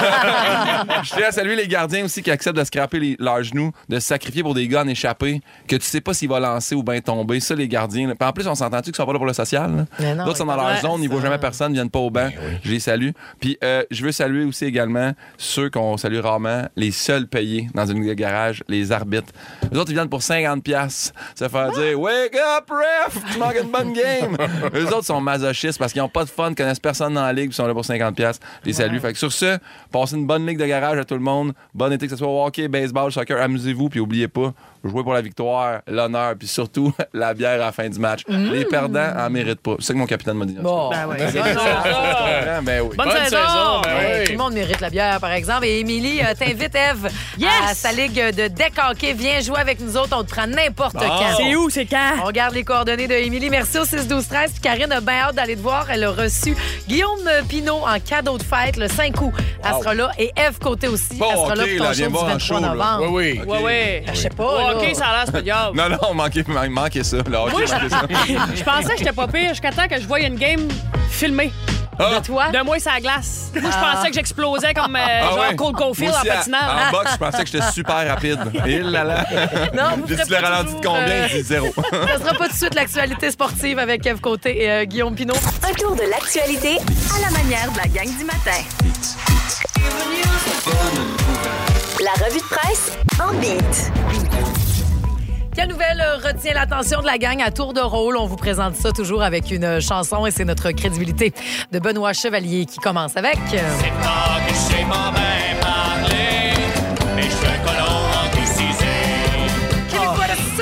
Je tiens à saluer les gardiens aussi qui acceptent de scraper leurs genoux, de se sacrifier pour des gars en échappé, que tu sais pas s'il va lancer ou bien tomber. Ça, les gardiens. Puis en plus, on s'entend-tu qu'ils sont pas là pour le social? D'autres sont dans leur zone, ils ne voient jamais personne, ils viennent pas au banc. Je les salue. Puis je veux saluer aussi également ceux qu'on salue rarement, les seuls payés dans une garage, les arbitres. Les autres, ils viennent pour 50$. Se faire dire wake up, ref! Tu manques une bonne game! Eux autres sont masochistes parce qu'ils n'ont pas de fun, connaissent personne dans la ligue, puis sont là pour 50$. Je les salue. Fait que sur ce, passez une bonne ligue de garage à tout le monde. Bon été, que ce soit hockey, baseball, soccer, amusez-vous, puis n'oubliez pas, jouer pour la victoire, l'honneur, puis surtout la bière à la fin du match. Les perdants en méritent pas. C'est ça que mon capitaine m'a dit. Bon. Bonne saison! Tout le monde mérite la bière, par exemple. Et Émilie, t'invites Eve à sa ligue de deck hockey. Viens jouer avec nous autres, on te prend n'importe quand. C'est où, c'est quand? On garde les coordonnées de Émilie. Merci au 6-12-13. Puis Karine a bien hâte d'aller te voir. Elle a reçu Guillaume Pinot en cadeau de fête le 5 août. Elle sera là. Et Eve Côté aussi. Elle sera là pour ton show du 23 novembre. Oui. Je sais pas. OK, ça a l'air spécial. Non, il manquait ça. Là, moi, je pensais que j'étais pas pire jusqu'à temps que je voyais une game filmée. De toi? De moi, c'est la glace. Moi, je pensais que j'explosais comme genre Cole Caulfield en patinant. En boxe, je pensais que j'étais super rapide. Et là. Non, vous tu l'as ralenti de combien? C'est 0. Ça sera pas tout de suite l'actualité sportive avec Eve Côté et Guillaume Pinot. Un tour de l'actualité à la manière de la gang du matin. La revue de presse en beat. Quelle nouvelle retient l'attention de la gang à tour de rôle? On vous présente ça toujours avec une chanson et c'est notre crédibilité de Benoît Chevalier qui commence avec... C'est pas que j'ai m'en bien parlé, mais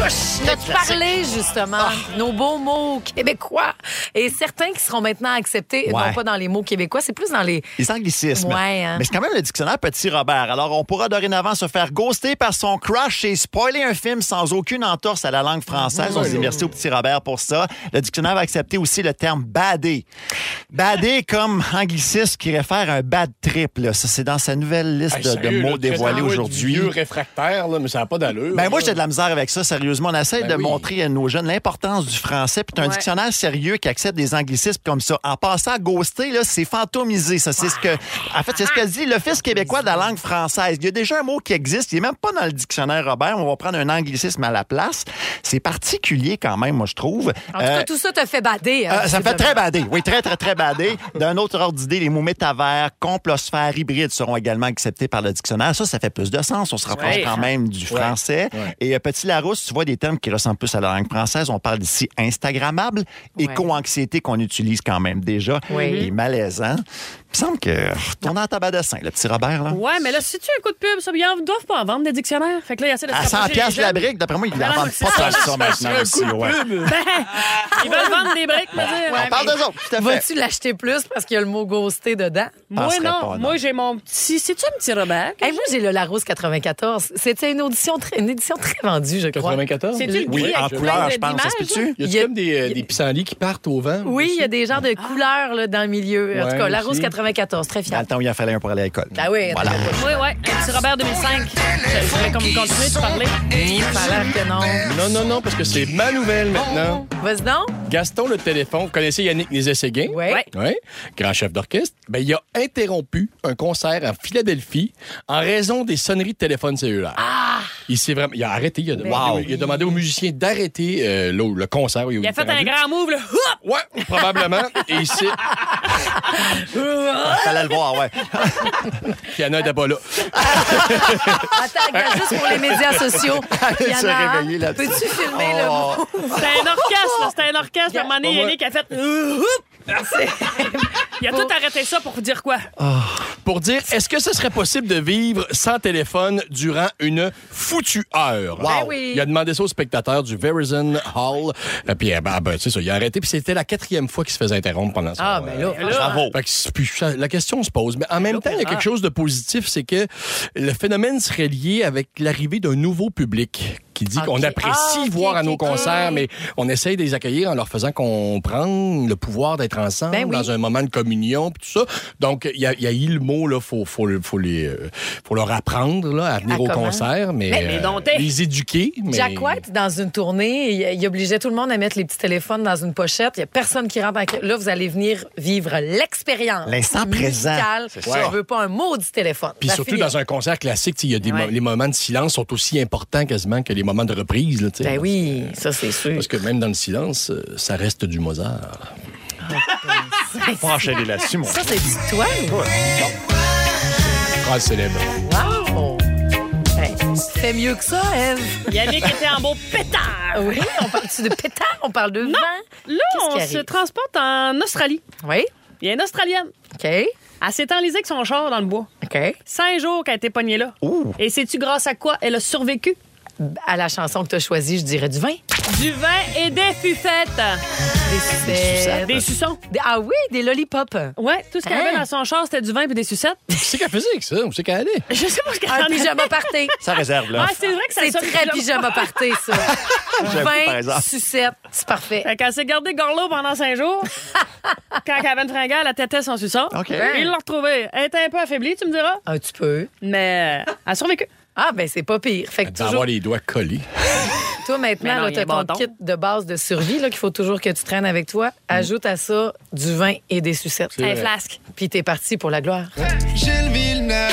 Notre parler, justement, nos beaux mots québécois. Et certains qui seront maintenant acceptés, non pas dans les mots québécois, c'est plus dans les anglicismes. Ouais, hein. Mais c'est quand même le dictionnaire Petit Robert. Alors, on pourra dorénavant se faire ghoster par son crush et spoiler un film sans aucune entorse à la langue française. On se dit merci au Petit Robert pour ça. Le dictionnaire va accepter aussi le terme badé. Badé comme anglicisme qui réfère à un bad trip. Là. Ça, c'est dans sa nouvelle liste de mots dévoilés aujourd'hui. Vieux réfractaire, là, mais ça n'a pas d'allure. Ben moi, j'ai de la misère avec ça, sérieusement. On essaie de montrer à nos jeunes l'importance du français. Puis t'as un dictionnaire sérieux qui accepte des anglicismes comme ça. En passant à ghoster, là, c'est fantomiser. Ça, c'est ce que... En fait, c'est ce que dit l'Office québécois de la langue française. Il y a déjà un mot qui existe. Il n'est même pas dans le dictionnaire Robert. On va prendre un anglicisme à la place. C'est particulier quand même, moi, je trouve. En tout cas, tout ça te fait bader. Hein, ça me fait très bader. Oui, très, très, très bader. D'un autre ordre d'idée, les mots métavers, complosphère, hybride seront également acceptés par le dictionnaire. Ça fait plus de sens. On se rapproche quand même du français. Ouais. Et Petit Larousse, tu vois des termes qui ressemblent plus à la langue française. On parle d'ici Instagrammable, éco-anxiété qu'on utilise quand même déjà, et malaisant. Il me semble que retourner à tabadassin, le Petit Robert. Là. Ouais, mais là, si tu un coup de pub, ça, ils ne doivent pas en vendre des dictionnaires. Fait que là, il essaie de à 100$ la brique, d'après moi, ils n'en vendent pas tant que ça maintenant aussi. Ils veulent vendre des briques, me dire. On parle d'eux autres, tout à fait. Vas-tu l'acheter plus parce qu'il y a le mot ghosté dedans? Moi, non. Moi, j'ai mon petit... C'est-tu un Petit Robert? Moi, j'ai le Larousse 94. C'était une édition très vendue, je crois. 94? Oui, en couleur, je pense. Ça se peut-tu? Y a comme des pissenlits qui partent au vent? Oui, il y a des genres de couleurs là, dans le milieu. En tout cas, Larousse 94, très fiable. Dans le temps où il en fallait un pour aller à l'école. Ah oui. Voilà. Oui. Un Petit Robert 2005. Je voulais continuer de parler. Ça a l'air que Non, parce que c'est ma nouvelle maintenant. Vas-y donc. Gaston le téléphone. Vous connaissez Yannick Nézet-Séguin? Oui. Grand chef d'orchestre. Ben, il a interrompu un concert en Philadelphie en raison des sonneries de téléphone cellulaire. Il a arrêté. Il a demandé aux musiciens d'arrêter le concert. Il a fait un grand move, là. Ouais, probablement. Et il s'est... Fallait le voir, ouais. Piano n'était pas là. Attends, juste pour les médias sociaux. Il s'est réveillé là-dessus. Peux-tu filmer le mot? C'était un orchestre, là. C'était un orchestre. À un moment donné, Yannick a fait... Il a tout arrêté ça pour dire quoi? Pour dire, est-ce que ce serait possible de vivre sans téléphone durant une foutue heure? Wow. Oui. Il a demandé ça aux spectateurs du Verizon Hall. Puis, c'est ça, il a arrêté. Puis c'était la 4e fois qu'il se faisait interrompre pendant ça. Ben là. Bravo. La question se pose. Mais en même temps, il y a quelque chose de positif, c'est que le phénomène serait lié avec l'arrivée d'un nouveau public qui dit qu'on apprécie voir à nos concerts, mais on essaye de les accueillir en leur faisant comprendre le pouvoir d'être ensemble dans un moment de communion, puis tout ça. Donc, il y a eu le mot, là, faut leur apprendre là, à venir au concert, mais les éduquer. Mais... Jack White, dans une tournée, il obligeait tout le monde à mettre les petits téléphones dans une pochette. Il n'y a personne qui rentre avec... Là, vous allez venir vivre l'expérience. L'instant présent. Je ne veux pas un maudit téléphone. Puis surtout dans un concert classique, il y a les moments de silence sont aussi importants quasiment que les moments de reprise. Là, ben oui, ça c'est sûr. Parce que même dans le silence, ça reste du Mozart. Faut enchaîner là-dessus, mon. Ça, c'est du toi ou? Phrase célèbre. Wow! Hey, fais mieux que ça, Ève. Yannick était en beau pétard. Oui, on parle-tu de pétard? On parle de vent? Là, on se transporte en Australie. Oui. Il y a une Australienne. OK. Elle s'est enlisée avec son char dans le bois. OK. 5 jours qu'elle a été pognée là. Ouh. Et sais-tu grâce à quoi elle a survécu? À la chanson que tu as choisie, je dirais du vin. Du vin et des fufettes. Des sucettes. Des suçons. Ah oui, des lollipops. Ouais, tout ce qu'elle avait dans son char, c'était du vin et des sucettes. C'est qu'elle faisait avec ça? Où c'est qu'elle allait? Je sais pas ce qu'elle Un pyjama party. Ça réserve, là. Ouais, c'est vrai que ça c'est très pyjama party, ça. Vin, sucettes, c'est parfait. Fait qu'elle s'est gardée gorlot pendant 5 jours. Quand elle avait une fringale, elle têtait son suçon. OK. Il l'a retrouvée. Elle était un peu affaiblie, tu me diras. Un petit peu. Mais elle a survécu. Ah, ben c'est pas pire. Fait que Elle doit avoir les doigts collés. Toi, maintenant, tu as ton kit de base de survie qu'il faut toujours que tu traînes avec toi. Ajoute à ça du vin et des sucettes. Un flasque. Puis t'es parti pour la gloire. Gilles Villeneuve,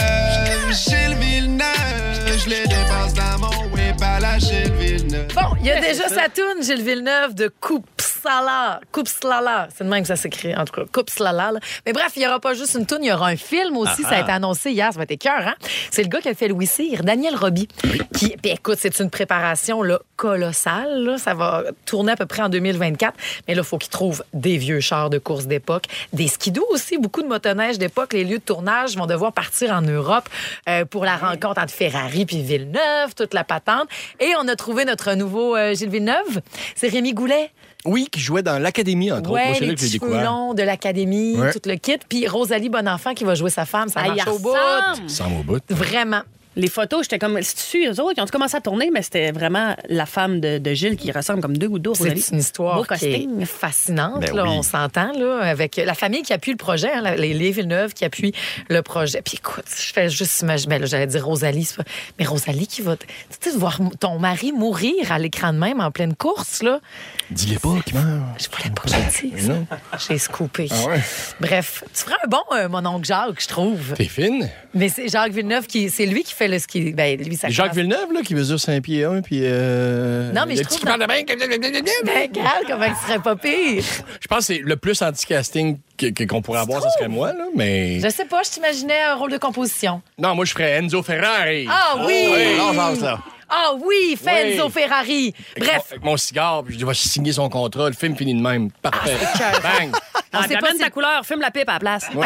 je les dépasse dans mon whip à la Gilles Villeneuve. Bon, il y a déjà sa toune, Gilles Villeneuve, de Coups. Koopslala. C'est de même que ça s'écrit, en tout cas. Koopslala. Mais bref, il n'y aura pas juste une toune, il y aura un film aussi. Ça a été annoncé hier, ça va être écœurant. C'est le gars qui a fait Louis Cyr, Daniel Roby. Puis écoute, c'est une préparation là, colossale. Là. Ça va tourner à peu près en 2024. Mais là, il faut qu'il trouve des vieux chars de course d'époque, des skidoo aussi, beaucoup de motoneige d'époque. Les lieux de tournage vont devoir partir en Europe pour la rencontre entre Ferrari puis Villeneuve, toute la patente. Et on a trouvé notre nouveau Gilles Villeneuve. C'est Rémi Goulet. Oui, qui jouait dans l'Académie, entre autres. Moi, c'est là que j'ai découvert. Longs de l'Académie, tout le kit. Puis Rosalie Bonenfant qui va jouer sa femme. Ça marche au bout. Ça au bout. Vraiment. Les photos, j'étais comme... C'est-tu eux autres? Ils ont commencé à tourner, mais c'était vraiment la femme de Gilles qui ressemble comme deux gouttes d'eau. C'est une histoire qui est fascinante. Ben là, oui. on s'entend là, avec la famille qui appuie le projet, hein, les Villeneuve qui appuient le projet. Puis écoute, je fais juste imaginer, j'allais dire Rosalie, c'est pas... mais Rosalie qui va... Tu sais, voir ton mari mourir à l'écran de même en pleine course, là... Dis-les pas qu'il meurt. Je voulais pas que tu dises ça. J'ai scoopé. Ah ouais. Bref, tu ferais un bon mon oncle Jacques, je trouve. T'es fine. Mais c'est Jacques Villeneuve c'est lui qui fait le ski. Ben, lui, ça Jacques Villeneuve, là, qui mesure 5 pieds 1, puis... Non, mais je trouve... Ben, regarde, comment il serait pas pire. Je pense que c'est le plus anti-casting qu'on pourrait avoir, ce serait moi, là, mais... Je sais pas, je t'imaginais un rôle de composition. Non, moi, je ferais Enzo Ferrari. Ah oui! Là. Ah oui, fait Enzo Ferrari. Bref. Avec mon cigare, puis je vais signer son contrat. Le film finit de même. Parfait. Bang. On sait pas ta couleur, fume la pipe à la place. Ouais.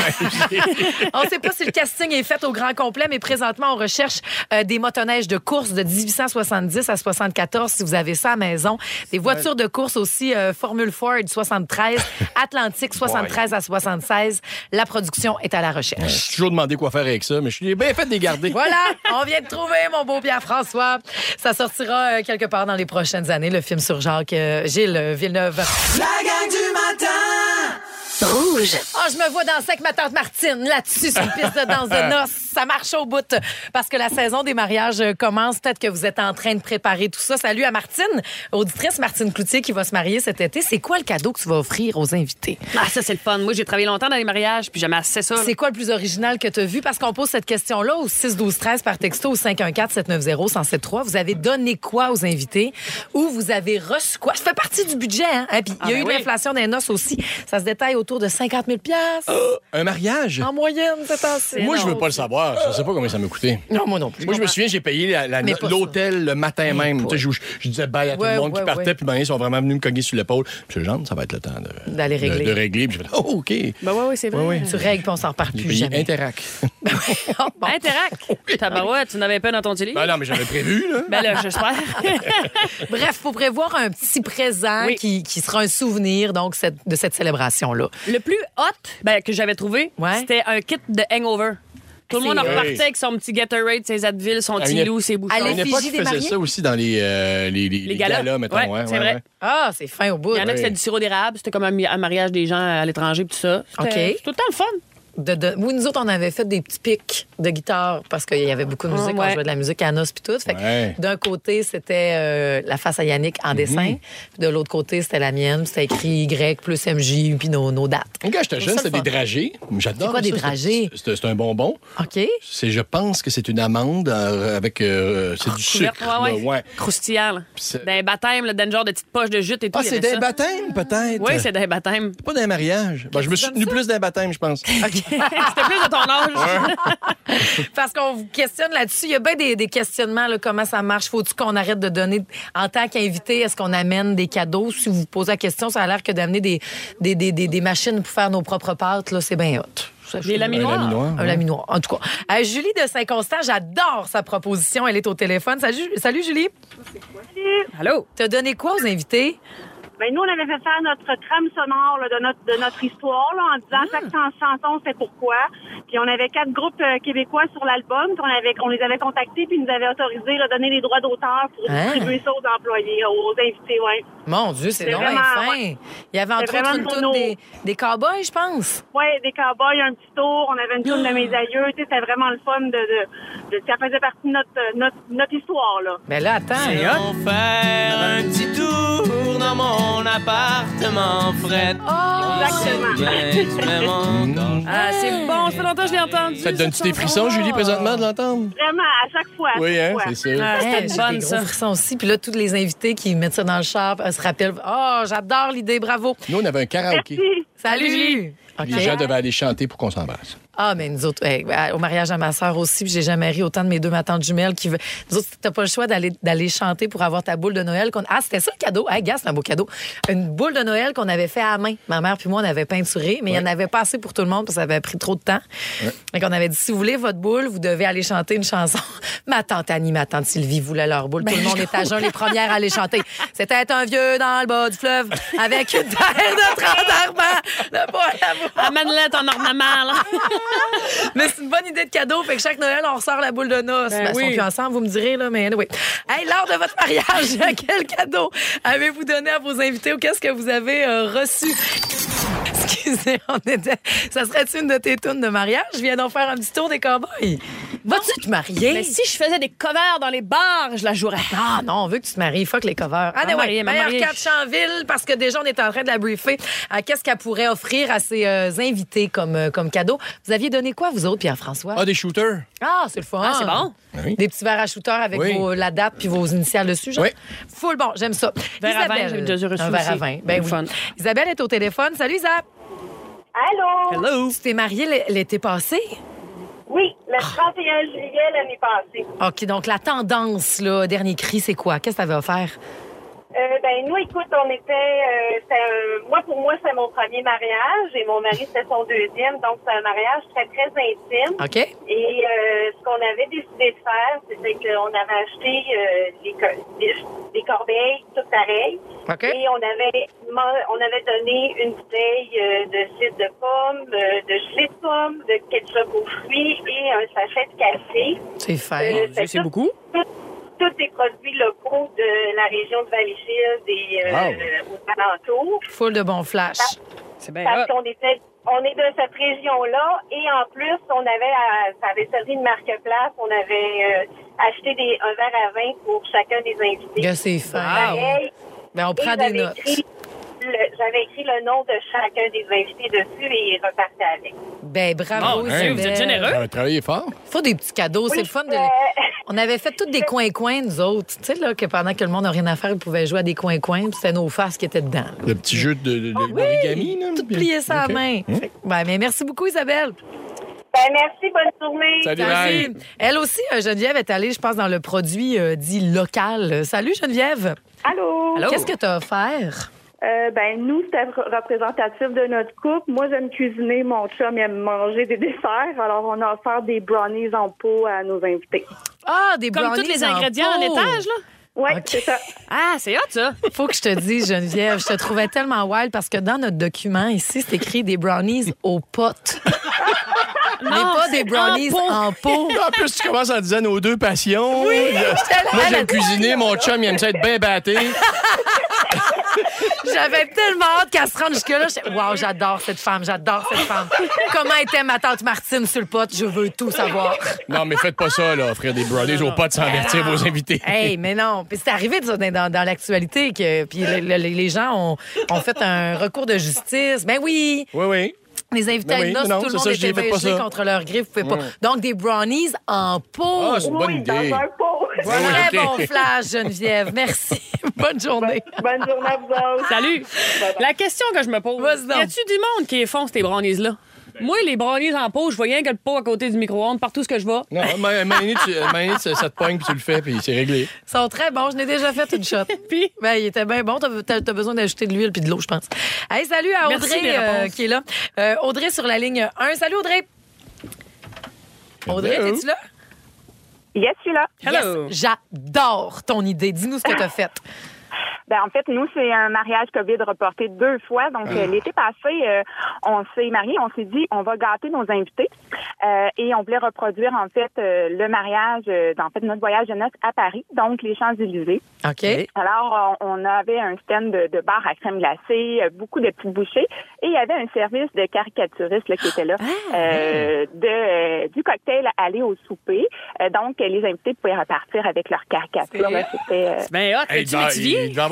On ne sait pas si le casting est fait au grand complet, mais présentement, on recherche des motoneiges de course de 1870 à 74, si vous avez ça à la maison. Des voitures de course aussi, Formule Ford 73, Atlantique 73 à 76. La production est à la recherche. Je suis toujours demandé quoi faire avec ça, mais je suis bien fait de les garder. Voilà, on vient de trouver mon beau Pierre-François. Ça sortira quelque part dans les prochaines années, le film sur Gilles Villeneuve. La gang du matin! Rouge. Oh, je me vois danser avec ma tante Martine là-dessus sur une piste de danse de noces. Ça marche au bout parce que la saison des mariages commence. Peut-être que vous êtes en train de préparer tout ça. Salut à Martine, auditrice Martine Cloutier qui va se marier cet été. C'est quoi le cadeau que tu vas offrir aux invités? Ah, ça, c'est le fun. Moi, j'ai travaillé longtemps dans les mariages puis j'aimais assez ça. C'est quoi le plus original que tu as vu? Parce qu'on pose cette question-là au 6-12-13 par texto au 514-790-1073. Vous avez donné quoi aux invités? Ou vous avez reçu quoi? Ça fait partie du budget, hein? Puis il y a eu de l'inflation des noces aussi. Ça se détaille autour de 50 000 Un mariage? en moyenne, c'est assez. Moi, je veux pas le savoir. Je sais pas combien ça m'a coûté. Non, moi non plus. Moi, je me souviens, j'ai payé Mais pas l'hôtel le matin même. Tu sais, je disais bye à tout le monde qui partait, puis ils sont vraiment venus me cogner sur l'épaule. Puis le genre, ça va être le temps d'aller régler. De régler. Puis je fais, oh, OK. Ben oui, c'est vrai. Tu règles, puis on s'en repart plus jamais. Interac. Interac. Tabarouette, tu n'avais pas dans ton télé? Ben non, mais j'avais prévu, là. Ben là, j'espère. Bref, faut prévoir un petit présent qui sera un souvenir donc de cette célébration-là. Le plus hot que j'avais trouvé, c'était un kit de hangover. Tout le monde repartait avec son petit Gatorade, ses Advil, son petit loup, ses bouchons. À l'époque, ils faisaient ça aussi dans les galas, mettons. Ouais, c'est vrai. Ah, c'est fin au bout. Il y en a qui c'était du sirop d'érable. C'était comme un mariage des gens à l'étranger, puis tout ça. C'était tout le temps le fun. Oui, nous autres, on avait fait des petits pics de guitare parce qu'il y avait beaucoup de musique. On jouait de la musique à noces puis tout. Fait que d'un côté, c'était la face à Yannick en dessin. Puis de l'autre côté, c'était la mienne. C'était écrit Y plus MJ puis nos dates. Quand j'étais jeune, c'était des dragées. J'adore. C'est quoi des dragées? C'est un bonbon. OK. Je pense que c'est une amande avec c'est du sucre. Ouais. Croustillant. D'un baptême, d'un genre de petite poche de jute et tout. Ah, c'est d'un baptême, peut-être? Oui, c'est d'un baptême. Pas d'un mariage. Je me suis tenu plus d'un baptême, je pense. OK. C'était plus de ton âge. Parce qu'on vous questionne là-dessus. Il y a bien des questionnements, là, comment ça marche. Faut-tu qu'on arrête de donner, en tant qu'invité, est-ce qu'on amène des cadeaux? Si vous posez la question, ça a l'air que d'amener des machines pour faire nos propres pâtes, là, c'est bien hot. Des laminoirs. Un laminoir, en tout cas. Julie de Saint-Constant, j'adore sa proposition. Elle est au téléphone. Salut Julie. Salut. Allô. T'as donné quoi aux invités? Ben, nous, on avait fait faire notre trame sonore là, de notre histoire là, en disant chaque chanson, c'est pourquoi. Puis on avait 4 groupes québécois sur l'album. Puis on les avait contactés puis ils nous avaient autorisé à donner les droits d'auteur pour distribuer ça aux employés, aux invités. Ouais. Mon Dieu, c'est vraiment fin. Il y avait entre autres une toune des cowboys, je pense. Oui, des cowboys, un petit tour. On avait une toune de mes aïeux. C'était vraiment le fun ça faisait partie de notre histoire. Là. Mais là, attends. On faire un petit tour dans dans mon appartement fret. Ah, c'est bon, ça fait longtemps que je l'ai entendu. Ça te donne-tu des frissons, Julie, présentement, de l'entendre? Vraiment, à chaque fois. Oui, hein, fois. c'est sûr. Ah, c'était J'ai bonne, des gros ça. frissons aussi. Puis là, tous les invités qui mettent ça dans le char se rappellent. Oh, j'adore l'idée, bravo. Nous, on avait un karaoké. Salut, Julie. OK. Les gens devaient aller chanter pour qu'on s'embrasse. Ah, mais nous autres, au mariage à ma sœur aussi, puis j'ai jamais ri autant de mes deux ma tante jumelles qui veulent. Nous autres, t'as pas le choix d'aller chanter pour avoir ta boule de Noël. Ah, c'était ça le cadeau. Hey, gars, c'est un beau cadeau. Une boule de Noël qu'on avait fait à la main. Ma mère puis moi, on avait peinturé, mais il y en avait pas assez pour tout le monde parce que ça avait pris trop de temps. Donc, on avait dit, si vous voulez votre boule, vous devez aller chanter une chanson. Ma tante Annie, ma tante Sylvie voulaient leur boule. Tout le monde était à jeun, les premières à aller chanter. C'était un vieux dans le bas du fleuve avec une terre de 30 arpents. Le bois à bois. Amène-le ton ornement, là. Mais c'est une bonne idée de cadeau. Fait que chaque Noël, on ressort la boule de noces. Ben Ils sont oui. plus ensemble, vous me direz, là, mais oui. Hey, lors de votre mariage, quel cadeau avez-vous donné à vos invités ou qu'est-ce que vous avez reçu? Excusez, ça serait-tu une de tes tunes de mariage? Viens donc faire un petit tour des cowboys. Vas-tu te marier? Mais si je faisais des covers dans les bars, je la jouerais. Ah non, on veut que tu te maries. Fuck les covers. Ah, ouais, mariée, meilleur mariée. cas de Chanville, parce que déjà, on est en train de la briefer. Qu'est-ce qu'elle pourrait offrir à ses invités comme cadeau? Vous aviez donné quoi, vous autres, Pierre-François? Ah, des shooters. Ah, c'est le fun. Ah, c'est bon. Oui. Des petits verres à shooter avec Oui. la date puis vos initiales dessus, genre? Oui. Full bon, j'aime ça. Verre à vin, Isabelle, j'ai déjà reçu un verre à aussi. vin. Ben C'est oui. fun. Isabelle est au téléphone. Salut, Isabelle. Allô? Hello. Tu t'es mariée l'été passé? Oui, le 31 juillet l'année passée. OK, donc la tendance, là, dernier cri, c'est quoi? Qu'est-ce que t'avais offert? Nous, écoute, on était... pour moi, c'est mon premier mariage et mon mari, c'était son deuxième. Donc, c'est un mariage très, très intime. OK. Et ce qu'on avait décidé de faire, c'était qu'on avait acheté des corbeilles toutes pareilles. OK. Et on avait donné une bouteille de cidre de pomme, de gelée de pomme, de ketchup aux fruits et un sachet de café. C'est fait. C'est beaucoup. Tous des produits locaux de la région de Valleyfield et aux alentours. Full de bon flash. C'est bien Parce hot. qu'on est de cette région-là et en plus, ça avait servi de marque-place. On avait acheté un verre à vin pour chacun des invités. Gars, c'est fait. Pareil. Ben, on prend Et des j'avais notes. j'avais écrit le nom de chacun des invités dessus et ils repartaient avec. Ben, bravo, Bon, Isabelle. vous êtes généreux. Ça va travailler fort. Faut des petits cadeaux, c'est le fun. On avait fait tous des coins-coins, nous autres. Tu sais, là, que pendant que le monde n'a rien à faire, ils pouvaient jouer à des coins-coins, puis c'était nos faces qui étaient dedans. Le petit jeu d'origami, là. Tout plier ça à la main. Fait que, mais merci beaucoup, Isabelle. Merci, bonne journée. Salut, bye. Elle aussi, Geneviève, est allée, je pense, dans le produit dit local. Salut, Geneviève. Allô? Qu'est-ce que tu as offert? Nous, c'était représentatif de notre couple. Moi, j'aime cuisiner. Mon chum aime manger des desserts. Alors, on a offert des brownies en pot à nos invités. Ah, des brownies Comme tous les ingrédients en pot. étage, là? Oui, OK. c'est ça. Ah, c'est hot, ça. Faut que je te dise, Geneviève, je te trouvais tellement wild parce que dans notre document ici, c'est écrit des brownies aux potes. Mais pas des brownies en pot. En plus, tu commences en disant nos deux passions. Oui, Moi, j'aime cuisiner. Mon chum, il aime ça être bien batté. J'avais tellement hâte qu'elle se rende jusque-là. Wow, j'adore cette femme. Comment était ma tante Martine sur le pot? Je veux tout savoir. Non, mais faites pas ça, là, offrir des brownies aux potes sans avertir vos invités. Hey, mais non. Puis c'est arrivé dans l'actualité que puis les gens ont fait un recours de justice. Ben oui. Oui. Les invités Ben à oui, une noce, non, tout le c'est monde ça, je dis, était faites pas gelé ça. contre leur griffe. Vous pouvez pas. Donc, des brownies en pot. Ah, c'est une bonne idée. Dans un pot. Très Oui, OK. bon flash, Geneviève. Merci. Bonne journée. Bonne journée à vous autres. Salut. La question que je me pose, Vas-y donc. y a-tu du monde qui font ces brownies-là? Moi, les brownies en pot, je vois rien que le pot à côté du micro-ondes partout ce que je vais. Non, Mané, ça te pogne, puis tu le fais, puis c'est réglé. Ils sont très bons. Je n'ai déjà fait une shot. Puis? Ben, il était bien bon. T'as besoin d'ajouter de l'huile puis de l'eau, je pense. Hey, salut à Merci des Audrey réponses. qui est là. Audrey sur la ligne 1. Salut, Audrey. Audrey, Hello. es-tu là? Yes, je suis là. Hello. Yes, j'adore ton idée. Dis-nous ce que t'as fait. En fait, nous, c'est un mariage COVID reporté 2 fois. Donc, l'été passé, on s'est mariés, on s'est dit, on va gâter nos invités. Et on voulait reproduire, en fait, le mariage, notre voyage de noces à Paris, donc les Champs-Élysées. OK. Alors, on avait un stand de bar à crème glacée, beaucoup de petites bouchées, et il y avait un service de caricaturistes là, qui était là, du cocktail à aller au souper. Donc, les invités pouvaient repartir avec leurs caricatures. Là, c'était... Ben hot, Hey, tu m'étudies? il devait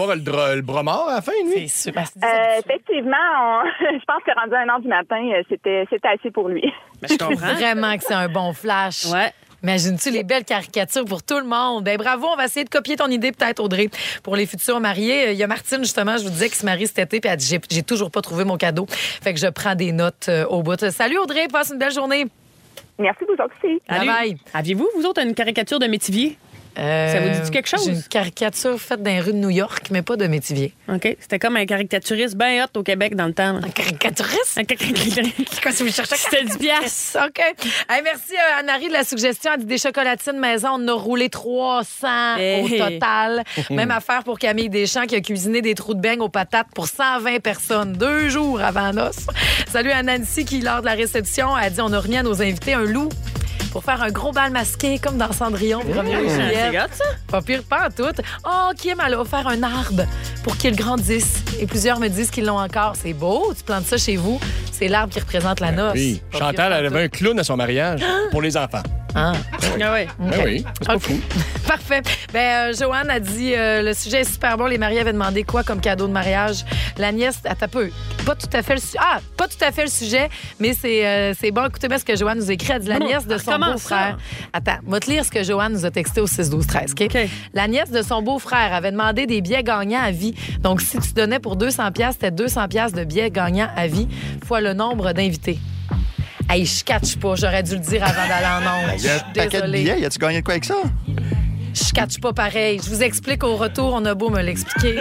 avoir le bras mort à la fin, lui? C'est super. Effectivement, je pense que rendu à 1h du matin, c'était assez pour lui. Je comprends. Vraiment que c'est un bon flash. Ouais. Imagines-tu les belles caricatures pour tout le monde? Ben bravo, on va essayer de copier ton idée peut-être, Audrey, pour les futurs mariés. Il y a Martine, justement, je vous disais, qui se marie cet été, puis elle dit, j'ai toujours pas trouvé mon cadeau. Fait que je prends des notes au bout. Salut Audrey, passe une belle journée. Merci, vous aussi. Bye bye. Aviez-vous, vous autres, une caricature de Métivier? Ça vous dit quelque chose? J'ai une caricature faite dans les rues de New York, mais pas de Métivier. OK. C'était comme un caricaturiste bien hot au Québec dans le temps. Un caricaturiste? Un caricaturiste. Quoi, si vous cherchez C'était 10 piastres. OK. Hey, merci Anne-Marie de la suggestion. Elle dit des chocolatines maison. On en a roulé 300 au total. Même affaire pour Camille Deschamps qui a cuisiné des trous de beignes aux patates pour 120 personnes 2 jours avant noces. Salut à Nancy qui, lors de la réception, a dit on a remis à nos invités un loup pour faire un gros bal masqué comme dans Cendrillon. C'est hot, ça? Pas pire, pas en tout. Oh, Kim, elle a offert un arbre pour qu'il grandisse. Et plusieurs me disent qu'ils l'ont encore. C'est beau, tu plantes ça chez vous. C'est l'arbre qui représente la noce. Oui. Chantal, elle avait un clown à son mariage pour les enfants. Ah. Ah oui. Ben oui, c'est pas fou. Parfait. Joanne a dit le sujet est super bon. Les mariés avaient demandé quoi comme cadeau de mariage? La nièce, attends un peu. Pas tout à fait le sujet, mais c'est bon. Écoutez bien ce que Joanne nous écrit. Elle dit la nièce de son beau-frère. Attends, moi te lire ce que Joanne nous a texté au 6-12-13. OK? La nièce de son beau-frère avait demandé des billets gagnants à vie. Donc, si tu donnais pour 200$, c'était 200$ de billets gagnants à vie fois le nombre d'invités. Hey, je catch pas. J'aurais dû le dire avant d'aller en ondes. Il y a un paquet de billets. Y a-tu gagné de quoi avec ça? Je catch pas pareil. Je vous explique au retour. On a beau me l'expliquer.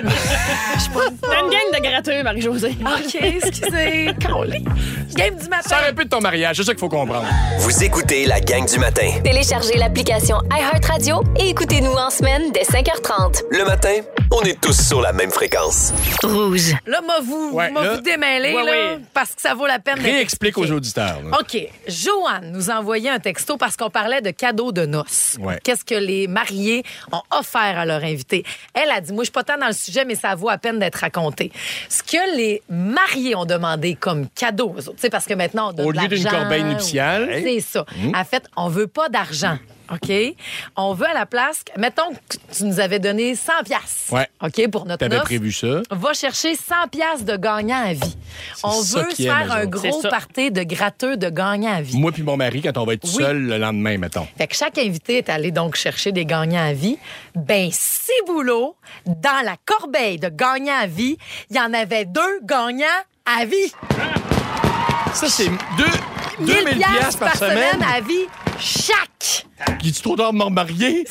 T'as une gang de gratteux, Marie-Josée. OK, excusez. Game du matin. Ça répète ton mariage. C'est ça qu'il faut comprendre. Vous écoutez la gang du matin. Téléchargez l'application iHeartRadio et écoutez-nous en semaine dès 5h30. Le matin, on est tous sur la même fréquence. Rouge. Là, vous démêlez, là, parce que ça vaut la peine d'être Réexplique aux auditeurs. Là. OK. Joanne nous a envoyé un texto parce qu'on parlait de cadeaux de noces. Ouais. Qu'est-ce que les mariés ont offert à leurs invités? Elle a dit, moi, je suis pas tant dans le sujet, mais ça vaut à peine d'être raconté. Ce que les mariés ont demandé comme cadeau, eux autres, parce que maintenant, on donne au lieu d'une corbeille nuptiale. C'est ça. En fait, on veut pas d'argent. OK? On veut à la place, mettons que tu nous avais donné 100$. Ouais. OK, pour notre T'avais noce. prévu ça. Va chercher 100$ de gagnant à vie. On veut se faire un gros party de gratteux de gagnant à vie. Moi puis mon mari, quand on va être seul le lendemain, mettons. Fait que chaque invité est allé donc chercher des gagnants à vie. Ben, ciboulot, dans la corbeille de gagnants à vie, il y en avait 2 gagnants à vie. Ça, c'est 2000$ par semaine à vie chaque. Il est trop tard de me remarier?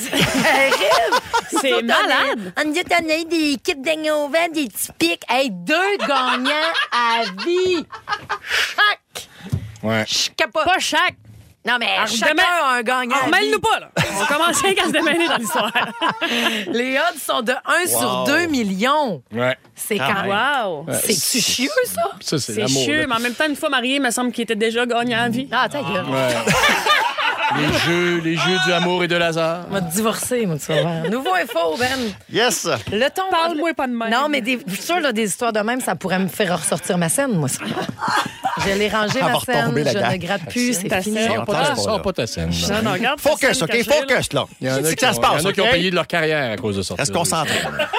C'est malade. On dit qu'on a eu des kits d'agneau vent, des petits pics. Hey, 2 gagnants à vie chaque. Ouais. Je capote. Pas chaque. Non, mais chacun a un gagnant. Remêle-nous pas, là. On commence à se démêler dans l'histoire. Les odds sont de 1 sur 2 millions. Ouais. C'est quand Wow. C'est-tu chieux, ça? Ça, c'est l'amour. chieux, là. mais en même temps, une fois marié, il me semble qu'il était déjà gagnant à vie. Ah, ta gueule. Ouais. les jeux du amour et de hasard. On va te divorcer, moi, tu vas voir. Nouveau et faux, Ben. Yes! Le ton. Parle-moi pas de même. Non, mais sûr, là, des histoires de même, ça pourrait me faire ressortir ma scène, moi, ça. Je l'ai rangé, ma scène. Je ne gratte plus, c'est fini. Sors pas ta scène. Non, regarde. Focus, OK? Focus, là. Il y en a C'est que ça se passe. Il y en a qui ont payé de leur carrière à cause de ça. Reste concentré.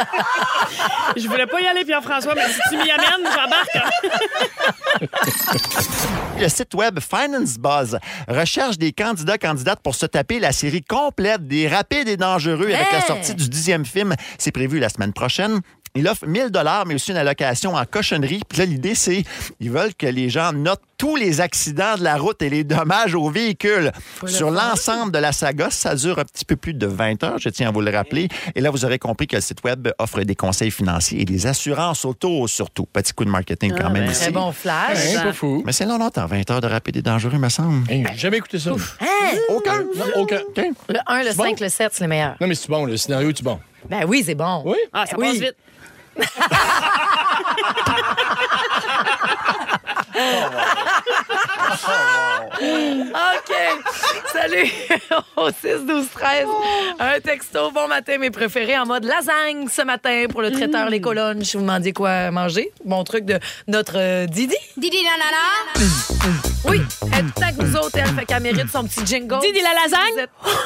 Je voulais pas y aller, Pierre-François, mais si tu m'y amènes, j'embarque. Le site web Finance Buzz recherche des candidates pour se taper la série complète des Rapides et Dangereux avec la sortie du 10e film. C'est prévu la semaine prochaine. Il offre 1000$, mais aussi une allocation en cochonnerie. Puis là, l'idée, c'est ils veulent que les gens notent tous les accidents de la route et les dommages aux véhicules. Sur l'ensemble de la saga, ça dure un petit peu plus de 20 heures, je tiens à vous le rappeler. Et là, vous aurez compris que le site web offre des conseils financiers et des assurances auto, surtout. Petit coup de marketing quand même ici. Très bon flash. C'est pas fou. Mais c'est longtemps, 20 heures de Rapide et Dangereux, me semble. J'ai jamais écouté ça. Aucun? Non, aucun. Le 1, le 5, le 7, c'est les meilleurs. Non, mais c'est bon, le scénario est-tu bon? Ben oui, c'est bon. Oui? Ah, ça passe vite. OK. Salut. Au 6-12-13. Un texto. Bon matin, mes préférés en mode lasagne ce matin pour le traiteur Les Colonnes. Je vous demandiez quoi manger. Bon truc de notre Didi. Didi la. Oui, elle est tout le temps avec nous autres, elle fait qu'elle mérite son petit jingle. Didi la lasagne.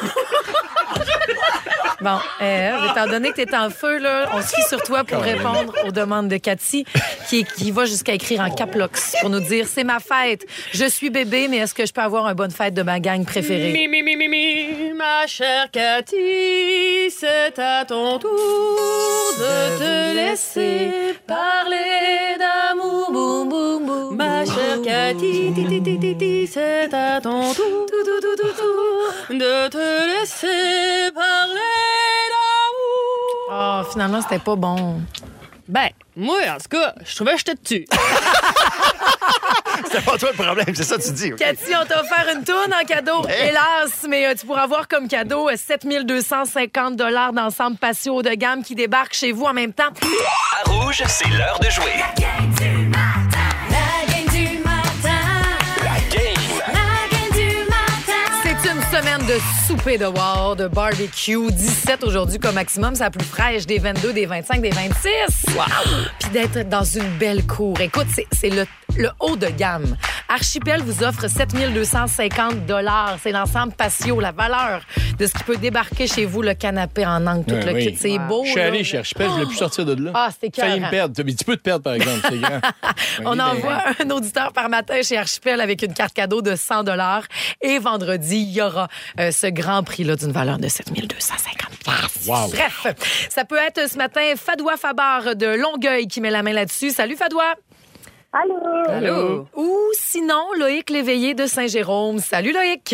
Bon, étant donné que tu es en feu, là, on se fie sur toi pour répondre aux demandes de Cathy, qui va jusqu'à écrire en caplox pour nous dire « C'est ma fête, je suis bébé, mais est-ce que je peux avoir une bonne fête de ma gang préférée? » Ma chère Cathy, c'est à ton tour de te laisser parler d'amour, boum, boum, boum. Ma chère Cathy, c'est à ton tour de te laisser parler d'amour. Oh, finalement, c'était pas bon. Ben, moi, en tout cas, je trouvais que j'étais dessus. C'était pas toi le problème, c'est ça que tu dis. Okay. Cathy, on t'a offert une tourne en cadeau. Hey. Hélas, mais tu pourras avoir comme cadeau 7 250 $ d'ensemble patio haut de gamme qui débarque chez vous en même temps. À Rouge, c'est l'heure de jouer. La gang du matin. La gang du matin. La game. La gang du matin. C'est une semaine de souper de wow, de barbecue. 17 aujourd'hui comme maximum. C'est la plus fraîche des 22, des 25, des 26. Wow! Puis d'être dans une belle cour. Écoute, c'est le haut de gamme. Archipel vous offre 7 250 $. C'est l'ensemble patio, la valeur de ce qui peut débarquer chez vous, le canapé en angle, tout le kit. C'est beau. Je suis allé chez Archipel, je voulais plus sortir de là. Ah, c'était écœurant. Failli me perdre. Tu peux te perdre, par exemple. C'est grand. On envoie un auditeur par matin chez Archipel avec une carte cadeau de 100 $. Et vendredi, il y aura ce grand prix-là d'une valeur de 7 250 $. Wow. Bref, ça peut être ce matin Fadoua Fabar de Longueuil qui met la main là-dessus. Salut, Fadoua. Allô? Allô? Ou sinon, Loïc Léveillé de Saint-Jérôme. Salut, Loïc.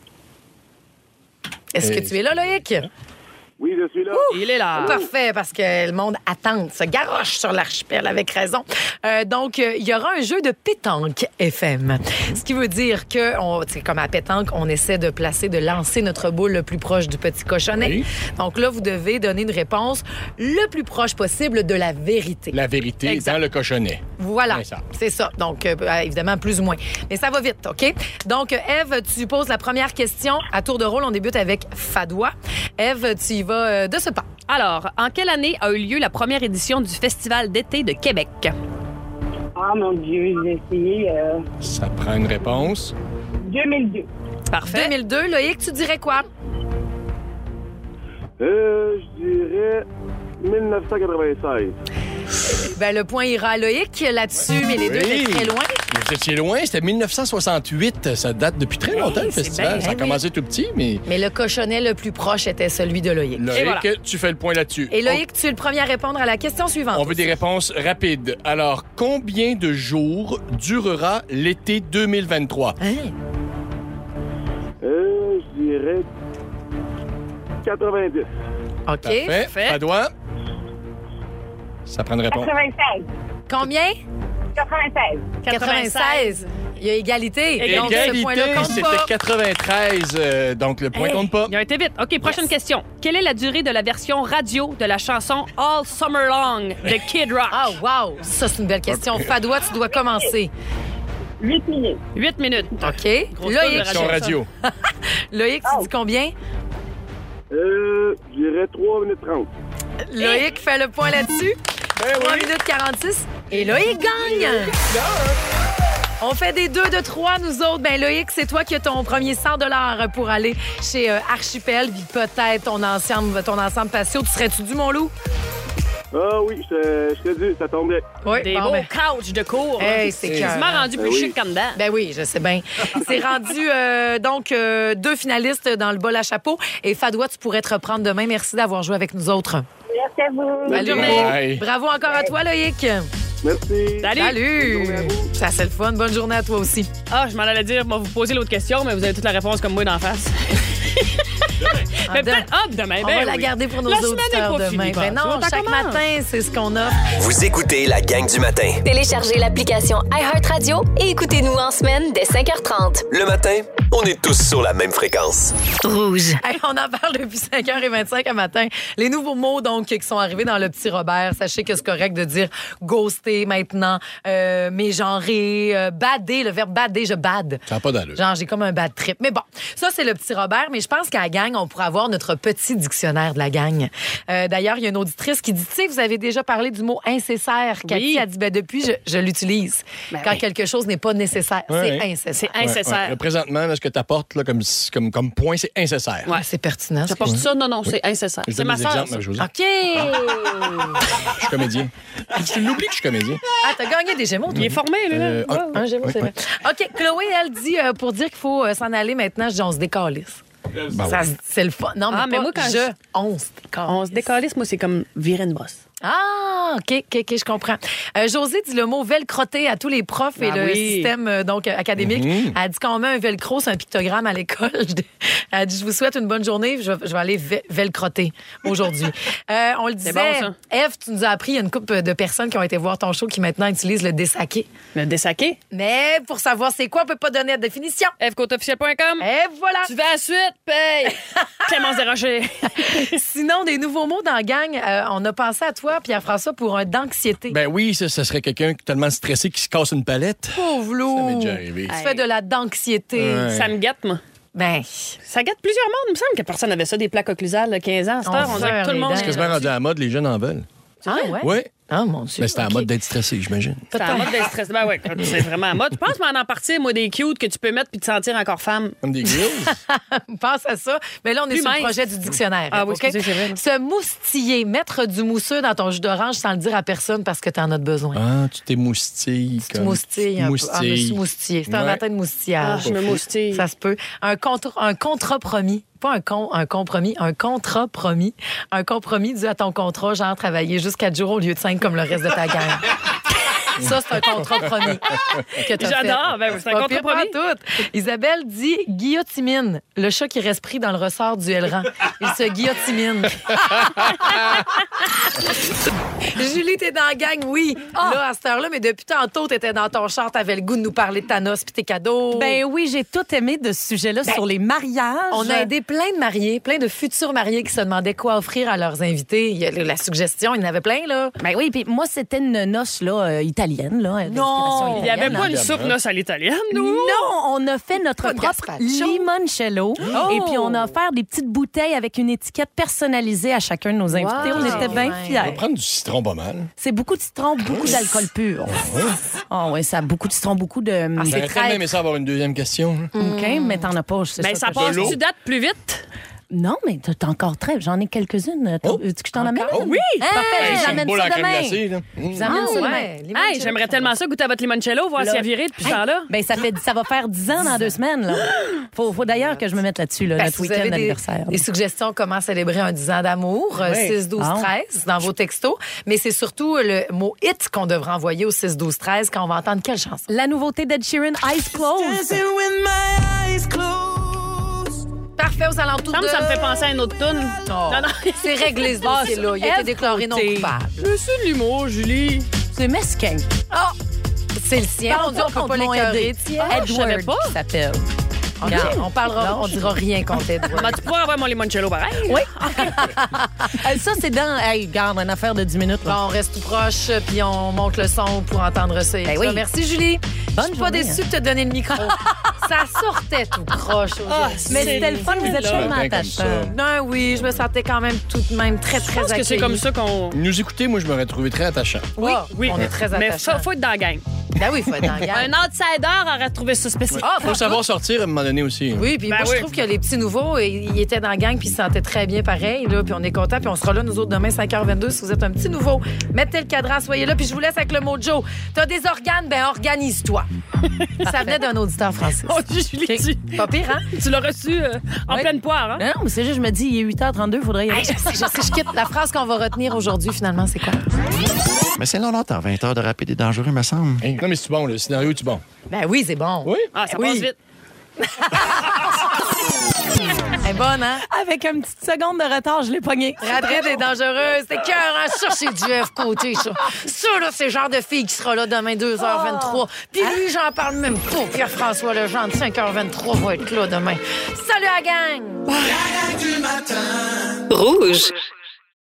Est-ce que tu es là, Loïc? Oui, je suis là. Il est là. Parfait, parce que le monde attend, se garoche sur l'archipel avec raison. Donc, il y aura un jeu de pétanque FM. Ce qui veut dire que, c'est comme à pétanque, on essaie de lancer notre boule le plus proche du petit cochonnet. Oui. Donc là, vous devez donner une réponse le plus proche possible de la vérité. La vérité exact. Dans le cochonnet. Voilà, c'est ça. Donc, évidemment, plus ou moins. Mais ça va vite, OK? Donc, Ève, tu poses la première question. À tour de rôle, on débute avec Fadoua. Ève, tu y vas de ce pas. Alors, en quelle année a eu lieu la première édition du Festival d'été de Québec? Ah, mon Dieu, j'ai essayé. Ça prend une réponse. 2002. Parfait. 2002. Loïc, tu dirais quoi? Je dirais 1996. Ben, le point ira à Loïc là-dessus, mais les deux étaient très loin. Vous étiez loin, c'était 1968. Ça date depuis très longtemps, le festival. Ça a commencé tout petit, mais... Mais le cochonnet le plus proche était celui de Loïc. Loïc, voilà. Tu fais le point là-dessus. Et Loïc, tu es le premier à répondre à la question suivante. On veut des réponses rapides. Alors, combien de jours durera l'été 2023? Hein? Je dirais 90. OK. Parfait. Fadoua? Ça prend une réponse. 96. Combien? 96. 96. Il y a égalité. Donc, ce point-là compte c'était pas. 93. Donc, le point compte pas. Il a été vite. OK, prochaine question. Quelle est la durée de la version radio de la chanson All Summer Long de Kid Rock? Ah, wow! Ça, c'est une belle question. Fadoua, tu dois commencer. 8 minutes. 8 minutes. OK. Loïc. Radio. Loïc, tu dis combien? Je dirais 3 minutes 30. Loïc fait le point là-dessus. 3 minutes 46. Et Loïc gagne. On fait des 2 de 3, nous autres. Ben Loïc, c'est toi qui as ton premier 100 $ pour aller chez Archipel, puis peut-être ton ensemble patio. Tu serais-tu dû, mon loup? Ah oui, je t'ai dit, ça tombe bien. Oui, des beaux couches de cours. Hey, c'est quasiment rendu plus chic qu'en dedans. Ben oui, je sais bien. C'est rendu, donc, 2 finalistes dans le bol à chapeau. Et Fadoua, tu pourrais te reprendre demain. Merci d'avoir joué avec nous autres. Merci à vous. Bonne journée. Bravo encore à toi, Loïc. Merci. Salut. Ça, c'est le fun. Bonne journée à toi aussi. Ah, je m'en allais dire, moi, vous posez l'autre question, mais vous avez toute la réponse comme moi d'en face. Demain, On va la garder pour nos auditeurs demain. Ben non, chaque matin, c'est ce qu'on offre. Vous écoutez la gang du matin. Téléchargez l'application iHeartRadio et écoutez-nous en semaine dès 5h30. Le matin, on est tous sur la même fréquence. Rouge. Hey, on en parle depuis 5h25 à matin. Les nouveaux mots donc qui sont arrivés dans le petit Robert. Sachez que c'est correct de dire ghoster maintenant, mégenrer, bader, le verbe bader, je bade. Ça n'a pas d'allure. Genre, j'ai comme un bad trip. Mais bon, ça, c'est le petit Robert. Mais je pense qu'à la gang, on pourrait avoir notre petit dictionnaire de la gang. D'ailleurs, il y a une auditrice qui dit, tu sais, vous avez déjà parlé du mot incessaire. Cathy a dit, ben depuis, je l'utilise. Quand quelque chose n'est pas nécessaire, c'est incessaire. C'est incessaire. Présentement, là, ce que tu apportes comme point, c'est incessaire. Ouais, c'est pertinent. Tu apportes ça? Non, c'est incessaire. C'est ma sœur. OK! Je suis comédien. Tu l'oublies que je suis comédien. Ah, t'as gagné des Gémeaux, toi. Il est formé, là. Un Gémeaux, c'est vrai. OK, Chloé, elle dit, pour dire qu'il faut s'en aller maintenant, je dis, on se décalisse. C'est le fun. Non, mais moi, quand on se décalisse. On se décalisse, moi, c'est comme virer une bosse. Ah, OK, je comprends. Josée dit le mot velcroté à tous les profs et le système académique. Elle dit qu'on met un velcro sur un pictogramme à l'école. Elle dit, je vous souhaite une bonne journée. Je vais aller velcroter aujourd'hui. On le disait, bon, ça. Eve, tu nous as appris, il y a une couple de personnes qui ont été voir ton show qui maintenant utilisent le dessaqué. Le dessaqué? Mais pour savoir c'est quoi, on peut pas donner la définition. evcoteofficiel.com. Et voilà. Tu vas à la suite, paye. Clémence Desrochers. Sinon, des nouveaux mots dans la gang. On a pensé à toi, Pierre-François, pour un d'anxiété. Ben oui, ça serait quelqu'un tellement stressé qu'il se casse une palette. Pauvre loup. Ça m'est déjà arrivé. Tu fais de la d'anxiété. Ouais. Ça me gâte, moi. Ben, ça gâte plusieurs mondes. Il me semble que personne n'avait ça, des plaques occlusales, 15 ans. On dirait que tout le monde. C'est quasiment rendu à la mode, les jeunes en veulent. Ah ouais? Oui. Ah, mon Dieu. Mais c'était à la mode d'être stressé, j'imagine. C'est à la mode d'être stressé. Ben oui, c'est vraiment à la mode. Je pense m'en partir, moi, des cute que tu peux mettre puis te sentir encore femme. Comme des grills. Pense à ça. Mais là, on est sur le projet du dictionnaire. Ah oui, okay? c'est vrai. Se moustiller, mettre du mousseux dans ton jus d'orange sans le dire à personne parce que tu en as besoin. Ah, tu t'es moustilles. Tu moustilles un peu. Ah, je me suis moustillée. C'est un matin de moustillage. Ah, je me moustille. Ça se peut. Un contrat promis. Pas un compromis, un contrat promis. Un compromis dû à ton contrat, genre travailler juste 4 jours au lieu de 5 comme le reste de ta gang. Ça, c'est un contrat promis que t'as fait. J'adore. Ben, c'est un contrat promis. Tout. Isabelle dit guillotimine, le chat qui reste pris dans le ressort du aileron. Il se guillotimine. Julie, t'es dans la gang, oui. Là, à cette heure-là, mais depuis tantôt, t'étais dans ton char, t'avais le goût de nous parler de ta noce puis tes cadeaux. Ben oui, j'ai tout aimé de ce sujet-là sur les mariages. On a aidé plein de mariés, plein de futurs mariés qui se demandaient quoi offrir à leurs invités. Il y a la suggestion, il y en avait plein, là. Ben oui, puis moi, c'était une noce, là, italienne. Là, non, il n'y avait pas une soupe noce à l'italienne, nous. Non, on a fait notre propre limoncello. Et puis, on a offert des petites bouteilles avec une étiquette personnalisée à chacun de nos invités. On était bien fiers. On va prendre du citron pas mal. C'est beaucoup de citron, beaucoup d'alcool pur. Ah oui, ça a beaucoup de citron, beaucoup de... J'aurais très aimé ça avoir une deuxième question. OK, mais t'en as pas. Ben, ça passe, tu dates plus vite? Non, mais t'as encore très... J'en ai quelques-unes. Veux-tu que je t'en amène? Oh oui! Parfait, j'amène ça demain. J'amène ça demain. Hey, j'aimerais tellement ça goûter à votre limoncello, voir s'il a viré depuis ce temps-là. Ben, ça va faire 10 ans dans 2 semaines. Là. Faut d'ailleurs que je me mette là-dessus, là, notre week-end d'anniversaire. Des suggestions comment célébrer un 10 ans d'amour, 6, 12, 13 dans vos textos. Mais c'est surtout le mot « hit » qu'on devrait envoyer au 6, 12, 13 quand on va entendre quelle chanson? La nouveauté d'Ed Sheeran, « Eyes Closed ». Parfait, aux alentours de... Ça me fait penser à une autre toune. Oh. Non, c'est réglé, ce dossier-là. Il a été déclaré non coupable. Mais c'est de l'humour, Julie. C'est mesquin. Ah! C'est le sien. On dit on peut pas l'écœurer. Edward qui s'appelle. Okay. On dira rien contre Edward. Tu pourras avoir mon limoncello pareil. Oui. Ça, c'est dans... Hey, garde, une affaire de 10 minutes. Bon, on reste tout proche, puis on monte le son pour entendre ça. Oui. Merci, Julie. Bonne Je suis pas déçue de te donner le micro. Ça sortait tout croche aujourd'hui. Mais c'était le fun, vous êtes tellement attachants. Non, oui, je me sentais quand même tout de même très accueillie. Je pense que c'est comme ça qu'on... Nous écouter, moi, je m'aurais trouvé très attachant. Oui, on est très attachants. Mais faut être dans la gang. Ben oui, il faut être dans la gang. Un outsider aurait trouvé ça spécial. Faut savoir sortir à un moment donné aussi. Oui, puis moi, je trouve que les petits nouveaux, ils étaient dans la gang, puis ils se sentaient très bien pareil, là, puis on est contents, puis on sera là, nous autres, demain, 5h22, si vous êtes un petit nouveau. Mettez le cadran, soyez là, puis je vous laisse avec le mot Joe. T'as des organes, ben organise-toi. Ça venait d'un auditeur, Francis. Oh, Julie, pas pire, hein? Tu l'as reçu en pleine poire, hein? Non, mais c'est juste, je me dis, il est 8h32, il faudrait y aller. Hey, je sais, je quitte. La phrase qu'on va retenir aujourd'hui, finalement, c'est quoi? Mais c'est longtemps, 20 heures de rapide et dangereux, me semble. Hey, non, mais c'est bon, le scénario, c'est bon. Ben oui, c'est bon. Oui? Ah, ça passe vite. Elle est bonne, hein? Avec une petite seconde de retard, je l'ai pognée. Radred est dangereuse. C'est écœurant. Ça, c'est du F-côté, ça. Ça, là, c'est le genre de fille qui sera là demain 2h23. Puis lui, j'en parle même pas. Pierre-François Legendre, 5h23, va être là demain. Salut à la gang! La gang du matin. Rouge.